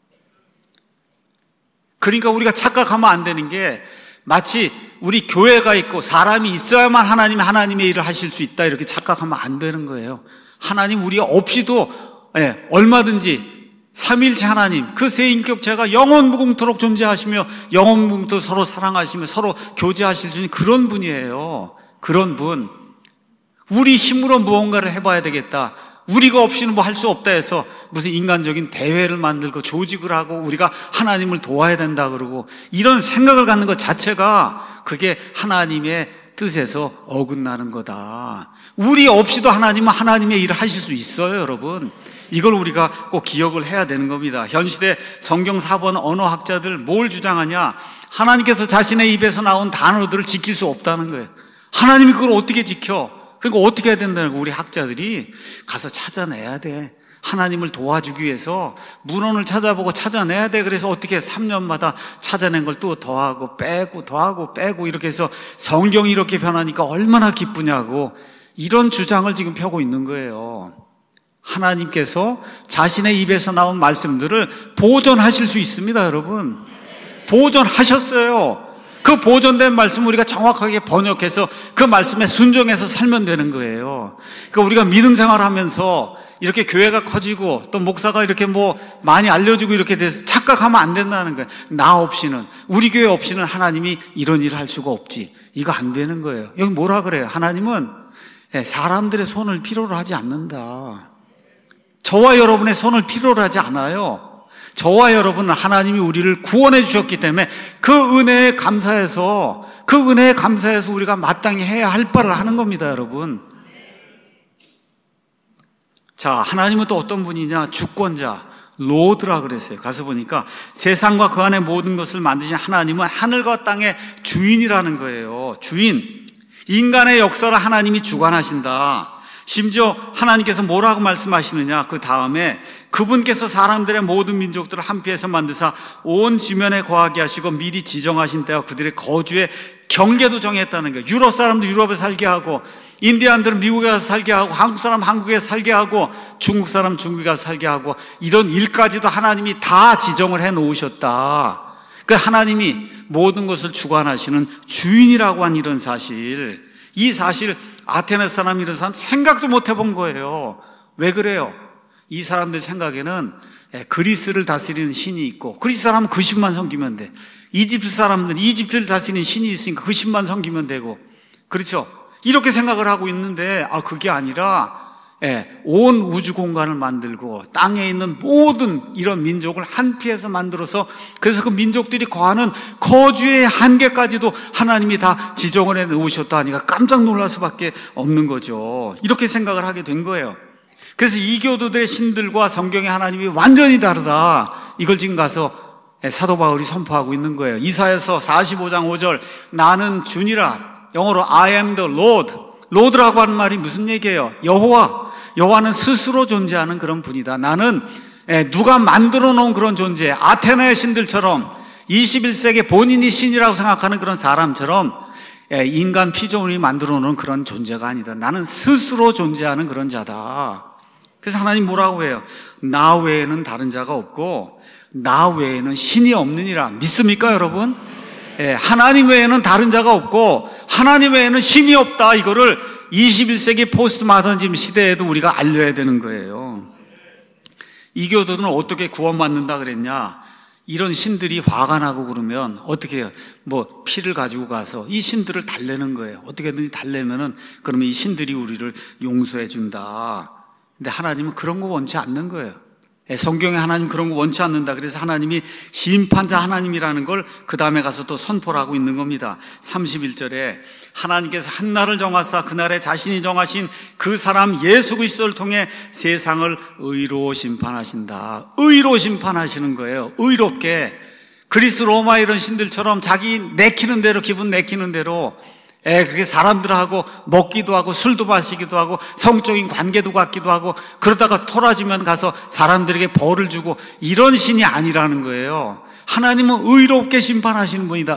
그러니까 우리가 착각하면 안 되는 게 마치 우리 교회가 있고 사람이 있어야만 하나님의 일을 하실 수 있다 이렇게 착각하면 안 되는 거예요. 하나님 우리 없이도 얼마든지 삼일체 하나님, 그 세 인격체가 영원무궁토록 존재하시며 영원무궁토록 서로 사랑하시며 서로 교제하실 수 있는 그런 분이에요. 그런 분. 우리 힘으로 무언가를 해봐야 되겠다. 우리가 없이는 뭐 할 수 없다 해서 무슨 인간적인 대회를 만들고 조직을 하고 우리가 하나님을 도와야 된다 그러고 이런 생각을 갖는 것 자체가 그게 하나님의 뜻에서 어긋나는 거다. 우리 없이도 하나님은 하나님의 일을 하실 수 있어요, 여러분. 이걸 우리가 꼭 기억을 해야 되는 겁니다. 현시대 성경 4번 언어학자들 뭘 주장하냐? 하나님께서 자신의 입에서 나온 단어들을 지킬 수 없다는 거예요. 하나님이 그걸 어떻게 지켜? 그러니까 어떻게 해야 된다는 거 우리 학자들이 가서 찾아내야 돼. 하나님을 도와주기 위해서 문헌을 찾아보고 찾아내야 돼. 그래서 어떻게 3년마다 찾아낸 걸 또 더하고 빼고 더하고 빼고 이렇게 해서 성경이 이렇게 변하니까 얼마나 기쁘냐고 이런 주장을 지금 펴고 있는 거예요. 하나님께서 자신의 입에서 나온 말씀들을 보존하실 수 있습니다, 여러분. 보존하셨어요. 그 보존된 말씀을 우리가 정확하게 번역해서 그 말씀에 순종해서 살면 되는 거예요. 그러니까 우리가 믿음 생활하면서 이렇게 교회가 커지고 또 목사가 이렇게 뭐 많이 알려주고 이렇게 돼서 착각하면 안 된다는 거예요. 나 없이는, 우리 교회 없이는 하나님이 이런 일을 할 수가 없지. 이거 안 되는 거예요. 여기 뭐라 그래요? 하나님은 사람들의 손을 필요로 하지 않는다. 저와 여러분의 손을 필요로 하지 않아요. 저와 여러분은 하나님이 우리를 구원해 주셨기 때문에 그 은혜에 감사해서 우리가 마땅히 해야 할 바를 하는 겁니다, 여러분. 자, 하나님은 또 어떤 분이냐? 주권자, 로드라 그랬어요. 가서 보니까 세상과 그 안에 모든 것을 만드신 하나님은 하늘과 땅의 주인이라는 거예요. 주인. 인간의 역사를 하나님이 주관하신다. 심지어 하나님께서 뭐라고 말씀하시느냐? 그 다음에 그분께서 사람들의 모든 민족들을 한 피에서 만드사 온 지면에 거하게 하시고 미리 지정하신 때와 그들의 거주의 경계도 정했다는 거예요. 유럽 사람들 유럽에 살게 하고, 인디안들은 미국에 가서 살게 하고, 한국 사람 한국에 살게 하고, 중국 사람 중국에 가서 살게 하고, 이런 일까지도 하나님이 다 지정을 해 놓으셨다. 그 하나님이 모든 것을 주관하시는 주인이라고 한 이런 사실, 이 사실 아테네 사람 이런 사람 생각도 못 해본 거예요. 왜 그래요? 이 사람들 생각에는 그리스를 다스리는 신이 있고, 그리스 사람은 그 신만 섬기면 돼. 이집트 사람들은 이집트를 다스리는 신이 있으니까 그 신만 섬기면 되고, 그렇죠? 이렇게 생각을 하고 있는데, 그게 아니라 온 우주 공간을 만들고 땅에 있는 모든 이런 민족을 한 피에서 만들어서, 그래서 그 민족들이 거하는 거주의 한계까지도 하나님이 다 지정을 해 놓으셨다 하니까 깜짝 놀랄 수밖에 없는 거죠. 이렇게 생각을 하게 된 거예요. 그래서 이교도들의 신들과 성경의 하나님이 완전히 다르다, 이걸 지금 가서 사도 바울이 선포하고 있는 거예요. 이사야서 45장 5절, 나는 주니라, 영어로 I am the Lord. 로드라고 하는 말이 무슨 얘기예요? 여호와는 스스로 존재하는 그런 분이다. 나는 누가 만들어 놓은 그런 존재, 아테네의 신들처럼 21세기 본인이 신이라고 생각하는 그런 사람처럼 인간 피조물이 만들어 놓은 그런 존재가 아니다. 나는 스스로 존재하는 그런 자다. 그래서 하나님 뭐라고 해요? 나 외에는 다른 자가 없고 나 외에는 신이 없느니라. 믿습니까, 여러분? 하나님 외에는 다른 자가 없고 하나님 외에는 신이 없다. 이거를 21세기 포스트 마더니즘 시대에도 우리가 알려야 되는 거예요. 이교도는 어떻게 구원받는다 그랬냐? 이런 신들이 화가 나고 그러면 어떻게 해요? 피를 가지고 가서 이 신들을 달래는 거예요. 어떻게든지 달래면은 그러면 이 신들이 우리를 용서해 준다. 근데 하나님은 그런 거 원치 않는 거예요. 성경에 하나님 그런 거 원치 않는다. 그래서 하나님이 심판자 하나님이라는 걸 그 다음에 가서 또 선포를 하고 있는 겁니다. 31절에 하나님께서 한 날을 정하사 그날에 자신이 정하신 그 사람 예수 그리스도를 통해 세상을 의로 심판하신다. 의로 심판하시는 거예요. 의롭게. 그리스 로마 이런 신들처럼 자기 내키는 대로, 기분 내키는 대로 그렇게 사람들하고 먹기도 하고 술도 마시기도 하고 성적인 관계도 갖기도 하고, 그러다가 토라지면 가서 사람들에게 벌을 주고, 이런 신이 아니라는 거예요. 하나님은 의롭게 심판하시는 분이다.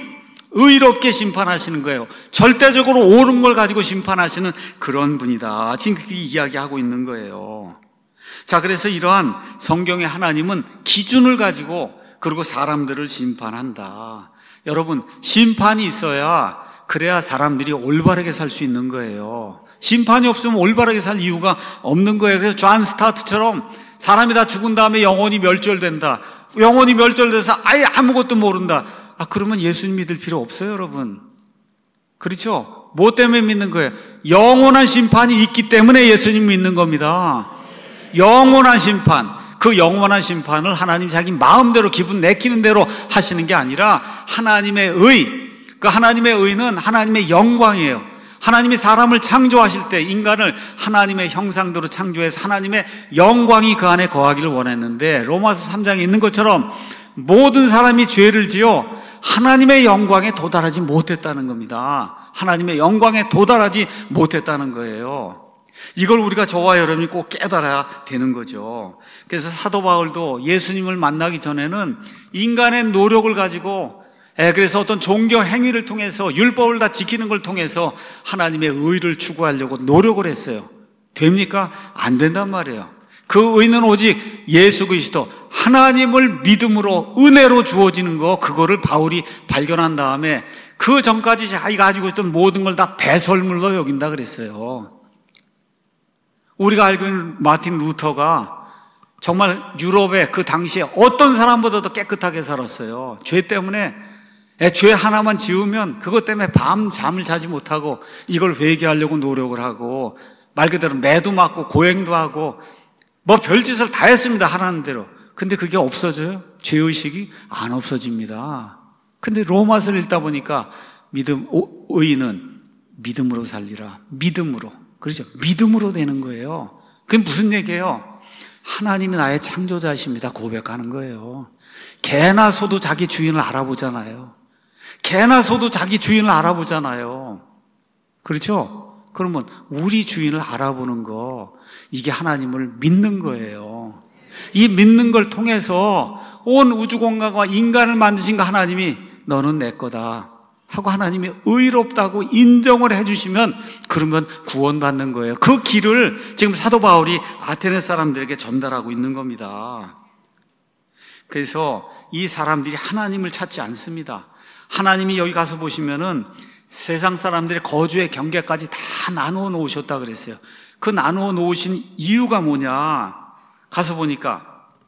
의롭게 심판하시는 거예요. 절대적으로 옳은 걸 가지고 심판하시는 그런 분이다. 지금 그렇게 이야기하고 있는 거예요. 자, 그래서 이러한 성경의 하나님은 기준을 가지고 그리고 사람들을 심판한다. 여러분, 심판이 있어야 그래야 사람들이 올바르게 살 수 있는 거예요. 심판이 없으면 올바르게 살 이유가 없는 거예요. 그래서 존 스타트처럼 사람이 다 죽은 다음에 영혼이 멸절된다. 영혼이 멸절돼서 아예 아무것도 모른다. 그러면 예수님 믿을 필요 없어요, 여러분. 그렇죠? 뭐 때문에 믿는 거예요? 영원한 심판이 있기 때문에 예수님 믿는 겁니다. 영원한 심판. 그 영원한 심판을 하나님 자기 마음대로 기분 내키는 대로 하시는 게 아니라 하나님의 의, 그 하나님의 의는 하나님의 영광이에요. 하나님이 사람을 창조하실 때 인간을 하나님의 형상대로 창조해서 하나님의 영광이 그 안에 거하기를 원했는데, 로마서 3장에 있는 것처럼 모든 사람이 죄를 지어 하나님의 영광에 도달하지 못했다는 겁니다. 하나님의 영광에 도달하지 못했다는 거예요. 이걸 우리가 저와 여러분이 꼭 깨달아야 되는 거죠. 그래서 사도 바울도 예수님을 만나기 전에는 인간의 노력을 가지고, 그래서 어떤 종교 행위를 통해서 율법을 다 지키는 걸 통해서 하나님의 의를 추구하려고 노력을 했어요. 됩니까? 안 된단 말이에요. 그 의는 오직 예수 그리스도, 하나님을 믿음으로 은혜로 주어지는 거, 그거를 바울이 발견한 다음에 그 전까지 자기가 가지고 있던 모든 걸 다 배설물로 여긴다 그랬어요. 우리가 알고 있는 마틴 루터가 정말 유럽의 그 당시에 어떤 사람보다도 깨끗하게 살았어요. 죄 때문에, 죄 하나만 지으면 그것 때문에 밤 잠을 자지 못하고 이걸 회개하려고 노력을 하고, 말 그대로 매도 맞고 고행도 하고 별짓을 다 했습니다. 하라는 대로. 근데 그게 없어져요? 죄의식이 안 없어집니다. 근데 로마서를 읽다 보니까 의인은 믿음으로 살리라. 믿음으로. 그렇죠? 믿음으로 되는 거예요. 그게 무슨 얘기예요? 하나님이 나의 창조자이십니다. 고백하는 거예요. 개나 소도 자기 주인을 알아보잖아요. 개나 소도 자기 주인을 알아보잖아요. 그렇죠? 그러면 우리 주인을 알아보는 거, 이게 하나님을 믿는 거예요. 이 믿는 걸 통해서 온 우주 공간과 인간을 만드신 그 하나님이 너는 내 거다 하고 하나님이 의롭다고 인정을 해주시면 그러면 구원받는 거예요. 그 길을 지금 사도 바울이 아테네 사람들에게 전달하고 있는 겁니다. 그래서 이 사람들이 하나님을 찾지 않습니다. 하나님이 여기 가서 보시면은 세상 사람들의 거주의 경계까지 다 나누어 놓으셨다 그랬어요. 그 나누어 놓으신 이유가 뭐냐? 가서 보니까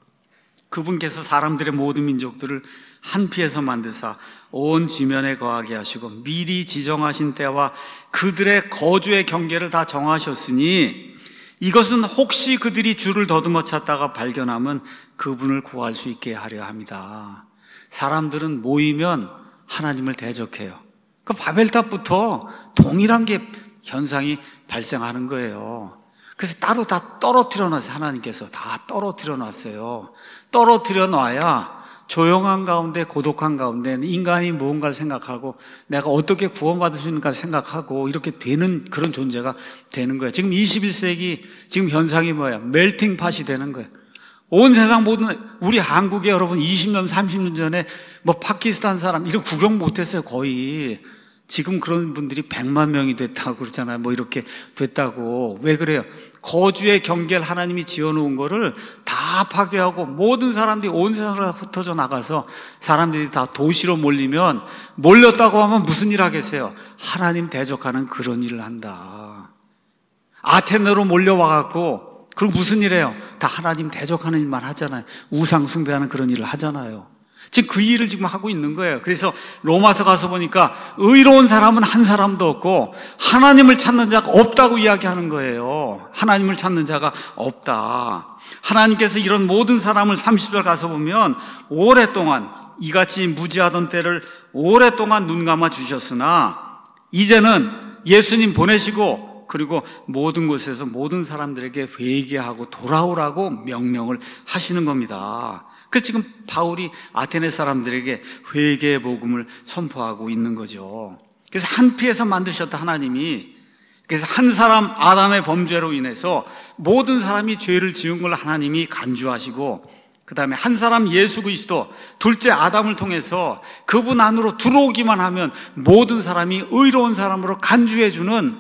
그분께서 사람들의 모든 민족들을 한 피에서 만드사 온 지면에 거하게 하시고 미리 지정하신 때와 그들의 거주의 경계를 다 정하셨으니 이것은 혹시 그들이 주를 더듬어 찾다가 발견하면 그분을 구할 수 있게 하려 합니다. 사람들은 모이면 하나님을 대적해요. 그 바벨탑부터 동일한 게 현상이 발생하는 거예요. 그래서 따로 다 떨어뜨려 놨어요. 하나님께서 다 떨어뜨려 놨어요. 떨어뜨려 놔야 조용한 가운데, 고독한 가운데 인간이 무언가를 생각하고 내가 어떻게 구원받을 수 있는가 생각하고 이렇게 되는 그런 존재가 되는 거예요. 지금 21세기 지금 현상이 뭐예요? 멜팅 팟이 되는 거예요. 온 세상 모든, 우리 한국에 여러분 20년, 30년 전에 뭐 파키스탄 사람 이런 구경 못했어요, 거의. 지금 그런 분들이 100만 명이 됐다고 그러잖아요. 뭐 이렇게 됐다고. 왜 그래요? 거주의 경계를 하나님이 지어놓은 거를 다 파괴하고 모든 사람들이 온 세상으로 흩어져 나가서 사람들이 다 도시로 몰리면 몰렸다고 하면 무슨 일 하겠어요? 하나님 대적하는 그런 일을 한다. 아테네로 몰려와갖고 그리고 무슨 일해요? 다 하나님 대적하는 일만 하잖아요. 우상 숭배하는 그런 일을 하잖아요. 지금 그 일을 지금 하고 있는 거예요. 그래서 로마서 가서 보니까 의로운 사람은 한 사람도 없고 하나님을 찾는 자가 없다고 이야기하는 거예요. 하나님을 찾는 자가 없다. 하나님께서 이런 모든 사람을 30절 가서 보면 오랫동안 이같이 무지하던 때를 오랫동안 눈 감아 주셨으나 이제는 예수님 보내시고 그리고 모든 곳에서 모든 사람들에게 회개하고 돌아오라고 명령을 하시는 겁니다. 그래서 지금 바울이 아테네 사람들에게 회개의 복음을 선포하고 있는 거죠. 그래서 한 피에서 만드셨다 하나님이, 그래서 한 사람 아담의 범죄로 인해서 모든 사람이 죄를 지은 걸 하나님이 간주하시고 그 다음에 한 사람 예수 그리스도 둘째 아담을 통해서 그분 안으로 들어오기만 하면 모든 사람이 의로운 사람으로 간주해주는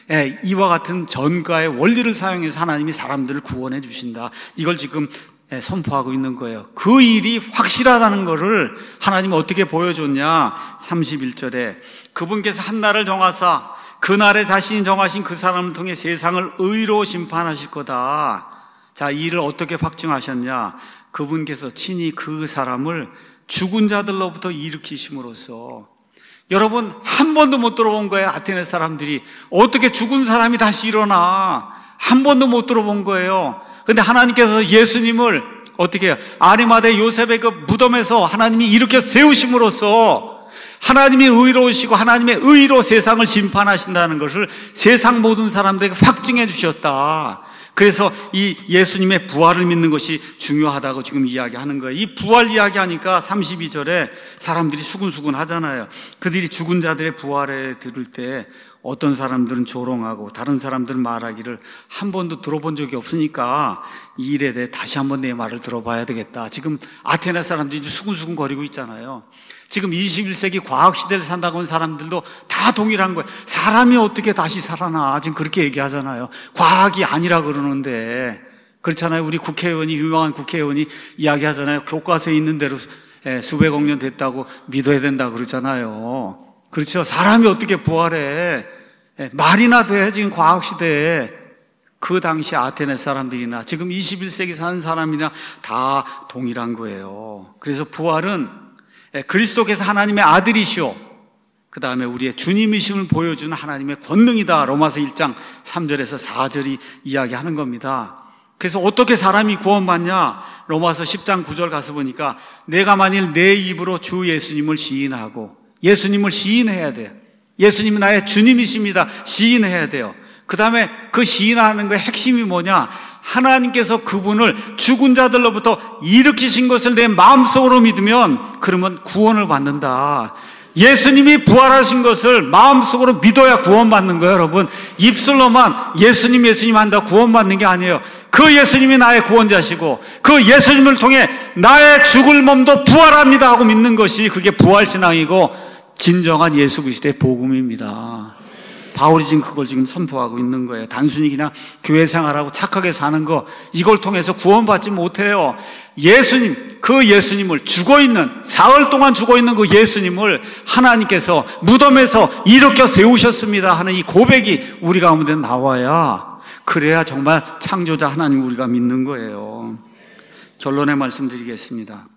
이와 같은 전가의 원리를 사용해서 하나님이 사람들을 구원해 주신다. 이걸 지금 선포하고 있는 거예요. 그 일이 확실하다는 것을 하나님은 어떻게 보여줬냐? 31절에 그분께서 한 날을 정하사 그 날에 자신이 정하신 그 사람을 통해 세상을 의로 심판하실 거다. 자, 이 일을 어떻게 확증하셨냐? 그분께서 친히 그 사람을 죽은 자들로부터 일으키심으로써, 여러분 한 번도 못 들어본 거예요. 아테네 사람들이 어떻게 죽은 사람이 다시 일어나, 한 번도 못 들어본 거예요. 근데 하나님께서 예수님을 어떻게 해요? 아리마대 요셉의 그 무덤에서 하나님이 일으켜 세우심으로써 하나님이 의로우시고 하나님의 의로 세상을 심판하신다는 것을 세상 모든 사람들에게 확증해 주셨다. 그래서 이 예수님의 부활을 믿는 것이 중요하다고 지금 이야기하는 거예요. 이 부활 이야기하니까 32절에 사람들이 수근수근 하잖아요. 그들이 죽은 자들의 부활에 들을 때 어떤 사람들은 조롱하고 다른 사람들은 말하기를 한 번도 들어본 적이 없으니까 이 일에 대해 다시 한번 내 말을 들어봐야 되겠다. 지금 아테네 사람들이 수근수근 거리고 있잖아요. 지금 21세기 과학시대를 산다고 하는 사람들도 다 동일한 거예요. 사람이 어떻게 다시 살아나? 지금 그렇게 얘기하잖아요. 과학이 아니라 그러는데. 그렇잖아요. 우리 국회의원이, 유명한 국회의원이 이야기하잖아요. 교과서에 있는 대로 수백억 년 됐다고 믿어야 된다고 그러잖아요. 그렇죠. 사람이 어떻게 부활해? 말이나 돼. 지금 과학시대에. 그 당시 아테네 사람들이나 지금 21세기 사는 사람이나 다 동일한 거예요. 그래서 부활은 그리스도께서 하나님의 아들이시오, 그 다음에 우리의 주님이심을 보여주는 하나님의 권능이다. 로마서 1장 3절에서 4절이 이야기하는 겁니다. 그래서 어떻게 사람이 구원받냐? 로마서 10장 9절 가서 보니까 내가 만일 내 입으로 주 예수님을 시인하고, 예수님을 시인해야 돼요. 예수님은 나의 주님이십니다. 시인해야 돼요. 그 다음에 그 시인하는 거의 핵심이 뭐냐? 하나님께서 그분을 죽은 자들로부터 일으키신 것을 내 마음속으로 믿으면 그러면 구원을 받는다. 예수님이 부활하신 것을 마음속으로 믿어야 구원받는 거예요, 여러분. 입술로만 예수님 한다고 구원받는 게 아니에요. 그 예수님이 나의 구원자시고 그 예수님을 통해 나의 죽을 몸도 부활합니다 하고 믿는 것이 그게 부활신앙이고 진정한 예수 그리스도의 복음입니다. 바울이 지금 그걸 지금 선포하고 있는 거예요. 단순히 그냥 교회 생활하고 착하게 사는 거, 이걸 통해서 구원받지 못해요. 예수님, 그 예수님을 죽어있는, 사흘 동안 죽어있는 그 예수님을 하나님께서 무덤에서 일으켜 세우셨습니다 하는 이 고백이 우리 가운데 나와야, 그래야 정말 창조자 하나님 우리가 믿는 거예요. 결론의 말씀 드리겠습니다.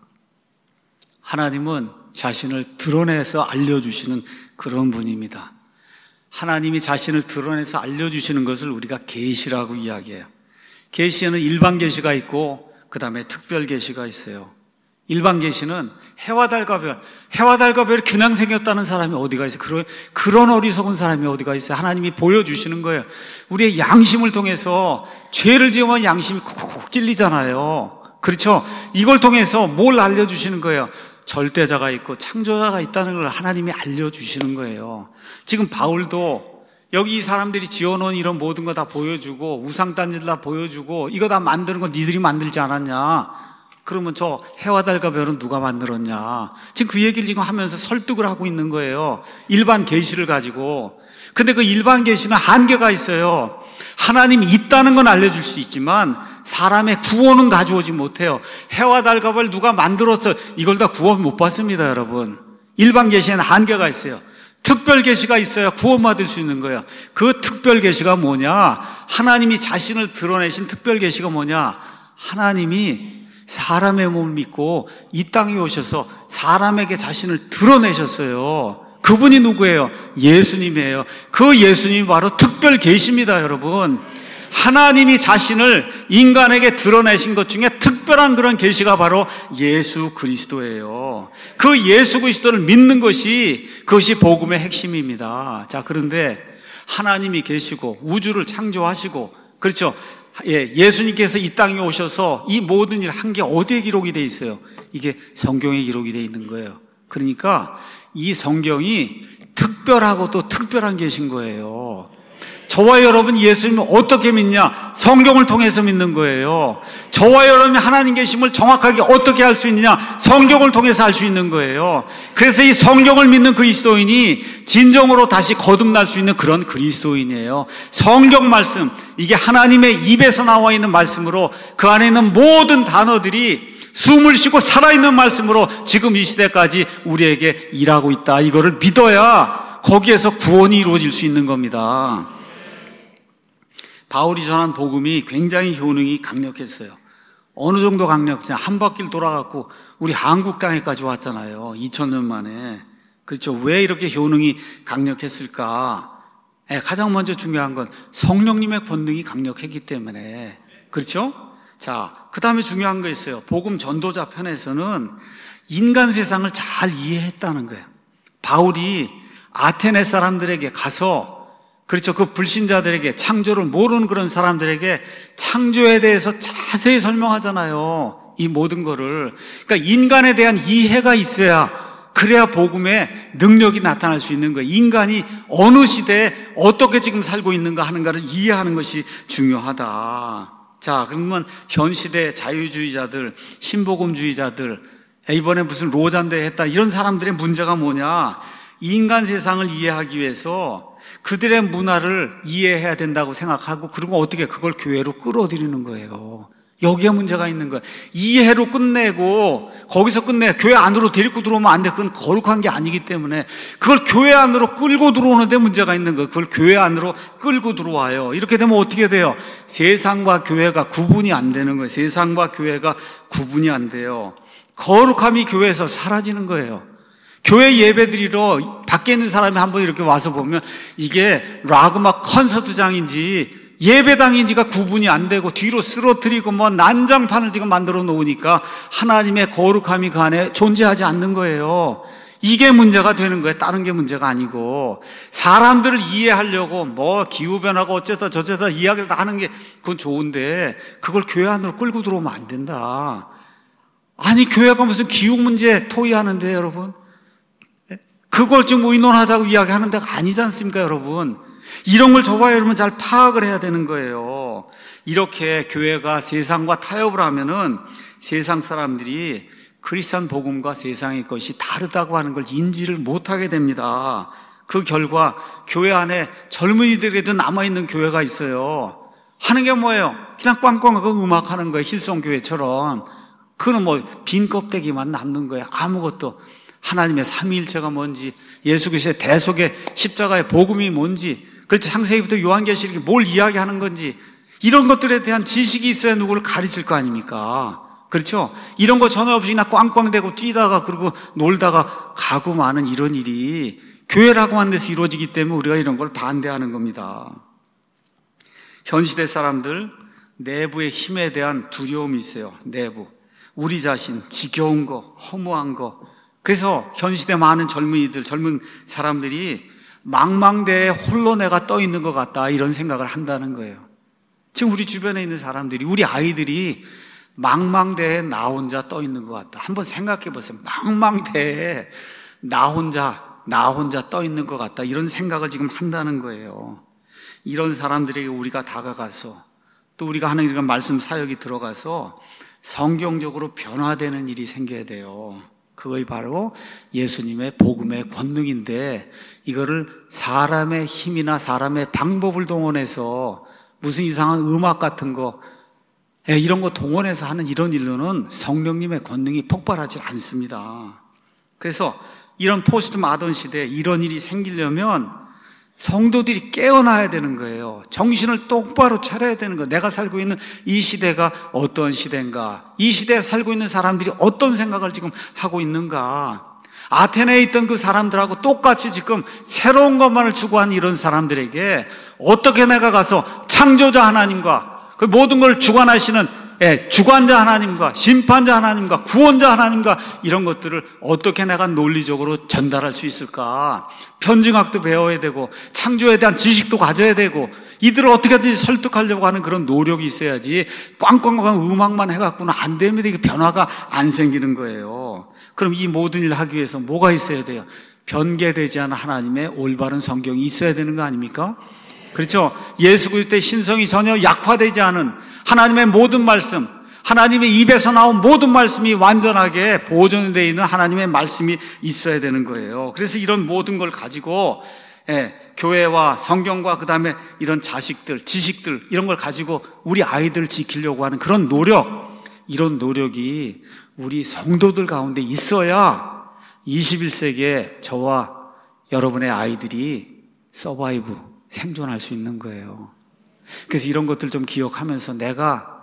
하나님은 자신을 드러내서 알려주시는 그런 분입니다. 하나님이 자신을 드러내서 알려주시는 것을 우리가 계시라고 이야기해요. 계시에는 일반 계시가 있고 그 다음에 특별 계시가 있어요. 일반 계시는 해와 달과 별이 균형 생겼다는 사람이 어디가 있어요? 그런 어리석은 사람이 어디가 있어요? 하나님이 보여주시는 거예요. 우리의 양심을 통해서 죄를 지으면 양심이 콕콕 찔리잖아요. 그렇죠? 이걸 통해서 뭘 알려주시는 거예요? 절대자가 있고 창조자가 있다는 걸 하나님이 알려주시는 거예요. 지금 바울도 여기 이 사람들이 지어놓은 이런 모든 거 다 보여주고 우상단지들 다 보여주고 이거 다 만드는 거 니들이 만들지 않았냐? 그러면 저 해와 달과 별은 누가 만들었냐? 지금 그 얘기를 지금 하면서 설득을 하고 있는 거예요. 일반 계시를 가지고. 근데 그 일반 계시는 한계가 있어요. 하나님이 있다는 건 알려줄 수 있지만 사람의 구원은 가져오지 못해요. 해와 달과 별 누가 만들었어? 이걸 다 구원 못 받습니다, 여러분. 일반 계시에는 한계가 있어요. 특별 계시가 있어야 구원받을 수 있는 거예요. 그 특별 계시가 뭐냐? 하나님이 자신을 드러내신 특별 계시가 뭐냐? 하나님이 사람의 몸을 믿고 이 땅에 오셔서 사람에게 자신을 드러내셨어요. 그분이 누구예요? 예수님이에요. 그 예수님이 바로 특별 계시입니다, 여러분. 하나님이 자신을 인간에게 드러내신 것 중에 특별한 그런 계시가 바로 예수 그리스도예요. 그 예수 그리스도를 믿는 것이, 그것이 복음의 핵심입니다. 자, 그런데 하나님이 계시고 우주를 창조하시고, 그렇죠? 예수님께서 이 땅에 오셔서 이 모든 일 한 게 어디에 기록이 돼 있어요? 이게 성경에 기록이 돼 있는 거예요. 그러니까 이 성경이 특별하고 또 특별한 계신 거예요. 저와 여러분이 예수님을 어떻게 믿냐? 성경을 통해서 믿는 거예요. 저와 여러분이 하나님 계심을 정확하게 어떻게 알 수 있느냐? 성경을 통해서 알 수 있는 거예요. 그래서 이 성경을 믿는 그리스도인이 진정으로 다시 거듭날 수 있는 그런 그리스도인이에요. 성경 말씀, 이게 하나님의 입에서 나와 있는 말씀으로 그 안에 있는 모든 단어들이 숨을 쉬고 살아있는 말씀으로 지금 이 시대까지 우리에게 일하고 있다. 이거를 믿어야 거기에서 구원이 이루어질 수 있는 겁니다. 바울이 전한 복음이 굉장히 효능이 강력했어요. 어느 정도 강력했어요? 한 바퀴를 돌아갔고 우리 한국 땅에까지 왔잖아요. 2000년 만에. 그렇죠. 왜 이렇게 효능이 강력했을까? 가장 먼저 중요한 건 성령님의 권능이 강력했기 때문에. 그렇죠? 자, 그 다음에 중요한 거 있어요. 복음 전도자 편에서는 인간 세상을 잘 이해했다는 거예요. 바울이 아테네 사람들에게 가서, 그렇죠, 그 불신자들에게, 창조를 모르는 그런 사람들에게 창조에 대해서 자세히 설명하잖아요. 이 모든 거를. 그러니까 인간에 대한 이해가 있어야, 그래야 복음의 능력이 나타날 수 있는 거예요. 인간이 어느 시대에 어떻게 지금 살고 있는가 하는가를 이해하는 것이 중요하다. 자, 그러면 현 시대 자유주의자들, 신복음주의자들, 이번에 무슨 로잔대 했다, 이런 사람들의 문제가 뭐냐? 인간 세상을 이해하기 위해서 그들의 문화를 이해해야 된다고 생각하고, 그리고 어떻게 그걸 교회로 끌어들이는 거예요. 여기에 문제가 있는 거예요. 이해로 끝내고 거기서 끝내 교회 안으로 데리고 들어오면 안 돼. 그건 거룩한 게 아니기 때문에 그걸 교회 안으로 끌고 들어오는데 문제가 있는 거예요. 그걸 교회 안으로 끌고 들어와요. 이렇게 되면 어떻게 돼요? 세상과 교회가 구분이 안 되는 거예요. 세상과 교회가 구분이 안 돼요. 거룩함이 교회에서 사라지는 거예요. 교회 예배드리러 밖에 있는 사람이 한번 이렇게 와서 보면 이게 락음악 콘서트장인지 예배당인지가 구분이 안 되고 뒤로 쓰러뜨리고 뭐 난장판을 지금 만들어 놓으니까 하나님의 거룩함이 그 안에 존재하지 않는 거예요. 이게 문제가 되는 거예요. 다른 게 문제가 아니고. 사람들을 이해하려고 뭐 기후변화가 어쩌다 저쩌다 이야기를 다 하는 게 그건 좋은데 그걸 교회 안으로 끌고 들어오면 안 된다. 아니, 교회가 무슨 기후 문제 토의하는데, 여러분? 그걸 좀 의논하자고 이야기하는 데가 아니지 않습니까, 여러분? 이런 걸 저와 여러분 잘 파악을 해야 되는 거예요. 이렇게 교회가 세상과 타협을 하면은 세상 사람들이 크리스찬 복음과 세상의 것이 다르다고 하는 걸 인지를 못하게 됩니다. 그 결과 교회 안에 젊은이들에도 남아있는 교회가 있어요. 하는 게 뭐예요? 그냥 꽝꽝하고 음악하는 거예요. 힐송교회처럼. 그거는 뭐 빈 껍데기만 남는 거예요. 아무것도 하나님의 삼위일체가 뭔지, 예수 그리스도의 대속의 십자가의 복음이 뭔지, 그렇지 창세기부터 요한계시록이 뭘 이야기하는 건지, 이런 것들에 대한 지식이 있어야 누구를 가르칠 거 아닙니까? 그렇죠? 이런 거 전혀 없이 그냥 꽝꽝대고 뛰다가 그러고 놀다가 가고 마는 이런 일이 교회라고 하는 데서 이루어지기 때문에 우리가 이런 걸 반대하는 겁니다. 현 시대 사람들 내부의 힘에 대한 두려움이 있어요. 내부. 우리 자신, 지겨운 거, 허무한 거. 그래서 현 시대 많은 젊은이들, 젊은 사람들이 망망대해에 홀로 내가 떠 있는 것 같다 이런 생각을 한다는 거예요. 지금 우리 주변에 있는 사람들이, 우리 아이들이 망망대해에 나 혼자 떠 있는 것 같다. 한번 생각해 보세요. 망망대해에 나 혼자 떠 있는 것 같다. 이런 생각을 지금 한다는 거예요. 이런 사람들에게 우리가 다가가서 또 우리가 하나님의 말씀 사역이 들어가서 성경적으로 변화되는 일이 생겨야 돼요. 그것이 바로 예수님의 복음의 권능인데, 이거를 사람의 힘이나 사람의 방법을 동원해서 무슨 이상한 음악 같은 거 이런 거 동원해서 하는 이런 일로는 성령님의 권능이 폭발하지 않습니다. 그래서 이런 포스트 마던 시대에 이런 일이 생기려면 성도들이 깨어나야 되는 거예요. 정신을 똑바로 차려야 되는 거예요. 내가 살고 있는 이 시대가 어떤 시대인가, 이 시대에 살고 있는 사람들이 어떤 생각을 지금 하고 있는가. 아테네에 있던 그 사람들하고 똑같이 지금 새로운 것만을 추구하는 이런 사람들에게 어떻게 내가 가서 창조자 하나님과 그 모든 걸 주관하시는 주관자 하나님과 심판자 하나님과 구원자 하나님과 이런 것들을 어떻게 내가 논리적으로 전달할 수 있을까? 편증학도 배워야 되고 창조에 대한 지식도 가져야 되고 이들을 어떻게든지 설득하려고 하는 그런 노력이 있어야지 꽝꽝꽝 음악만 해갖고는 안 됩니다. 이게 변화가 안 생기는 거예요. 그럼 이 모든 일을 하기 위해서 뭐가 있어야 돼요? 변개되지 않은 하나님의 올바른 성경이 있어야 되는 거 아닙니까? 그렇죠? 예수 그리스도의 신성이 전혀 약화되지 않은 하나님의 모든 말씀, 하나님의 입에서 나온 모든 말씀이 완전하게 보존되어 있는 하나님의 말씀이 있어야 되는 거예요. 그래서 이런 모든 걸 가지고 교회와 성경과 그 다음에 이런 자식들, 지식들 이런 걸 가지고 우리 아이들 지키려고 하는 그런 노력, 이런 노력이 우리 성도들 가운데 있어야 21세기에 저와 여러분의 아이들이 서바이브, 생존할 수 있는 거예요. 그래서 이런 것들 좀 기억하면서 내가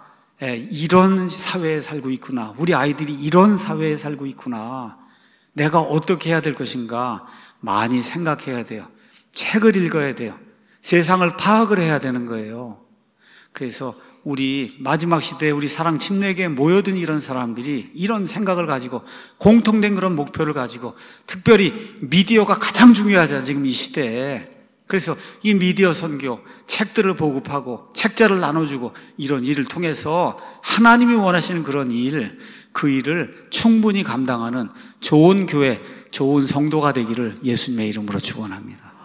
이런 사회에 살고 있구나, 우리 아이들이 이런 사회에 살고 있구나, 내가 어떻게 해야 될 것인가 많이 생각해야 돼요. 책을 읽어야 돼요. 세상을 파악을 해야 되는 거예요. 그래서 우리 마지막 시대에 우리 사랑 침례교회에 모여든 이런 사람들이 이런 생각을 가지고 공통된 그런 목표를 가지고, 특별히 미디어가 가장 중요하잖아요, 지금 이 시대에. 그래서 이 미디어 선교, 책들을 보급하고 책자를 나눠주고 이런 일을 통해서 하나님이 원하시는 그런 일, 그 일을 충분히 감당하는 좋은 교회, 좋은 성도가 되기를 예수님의 이름으로 축원합니다.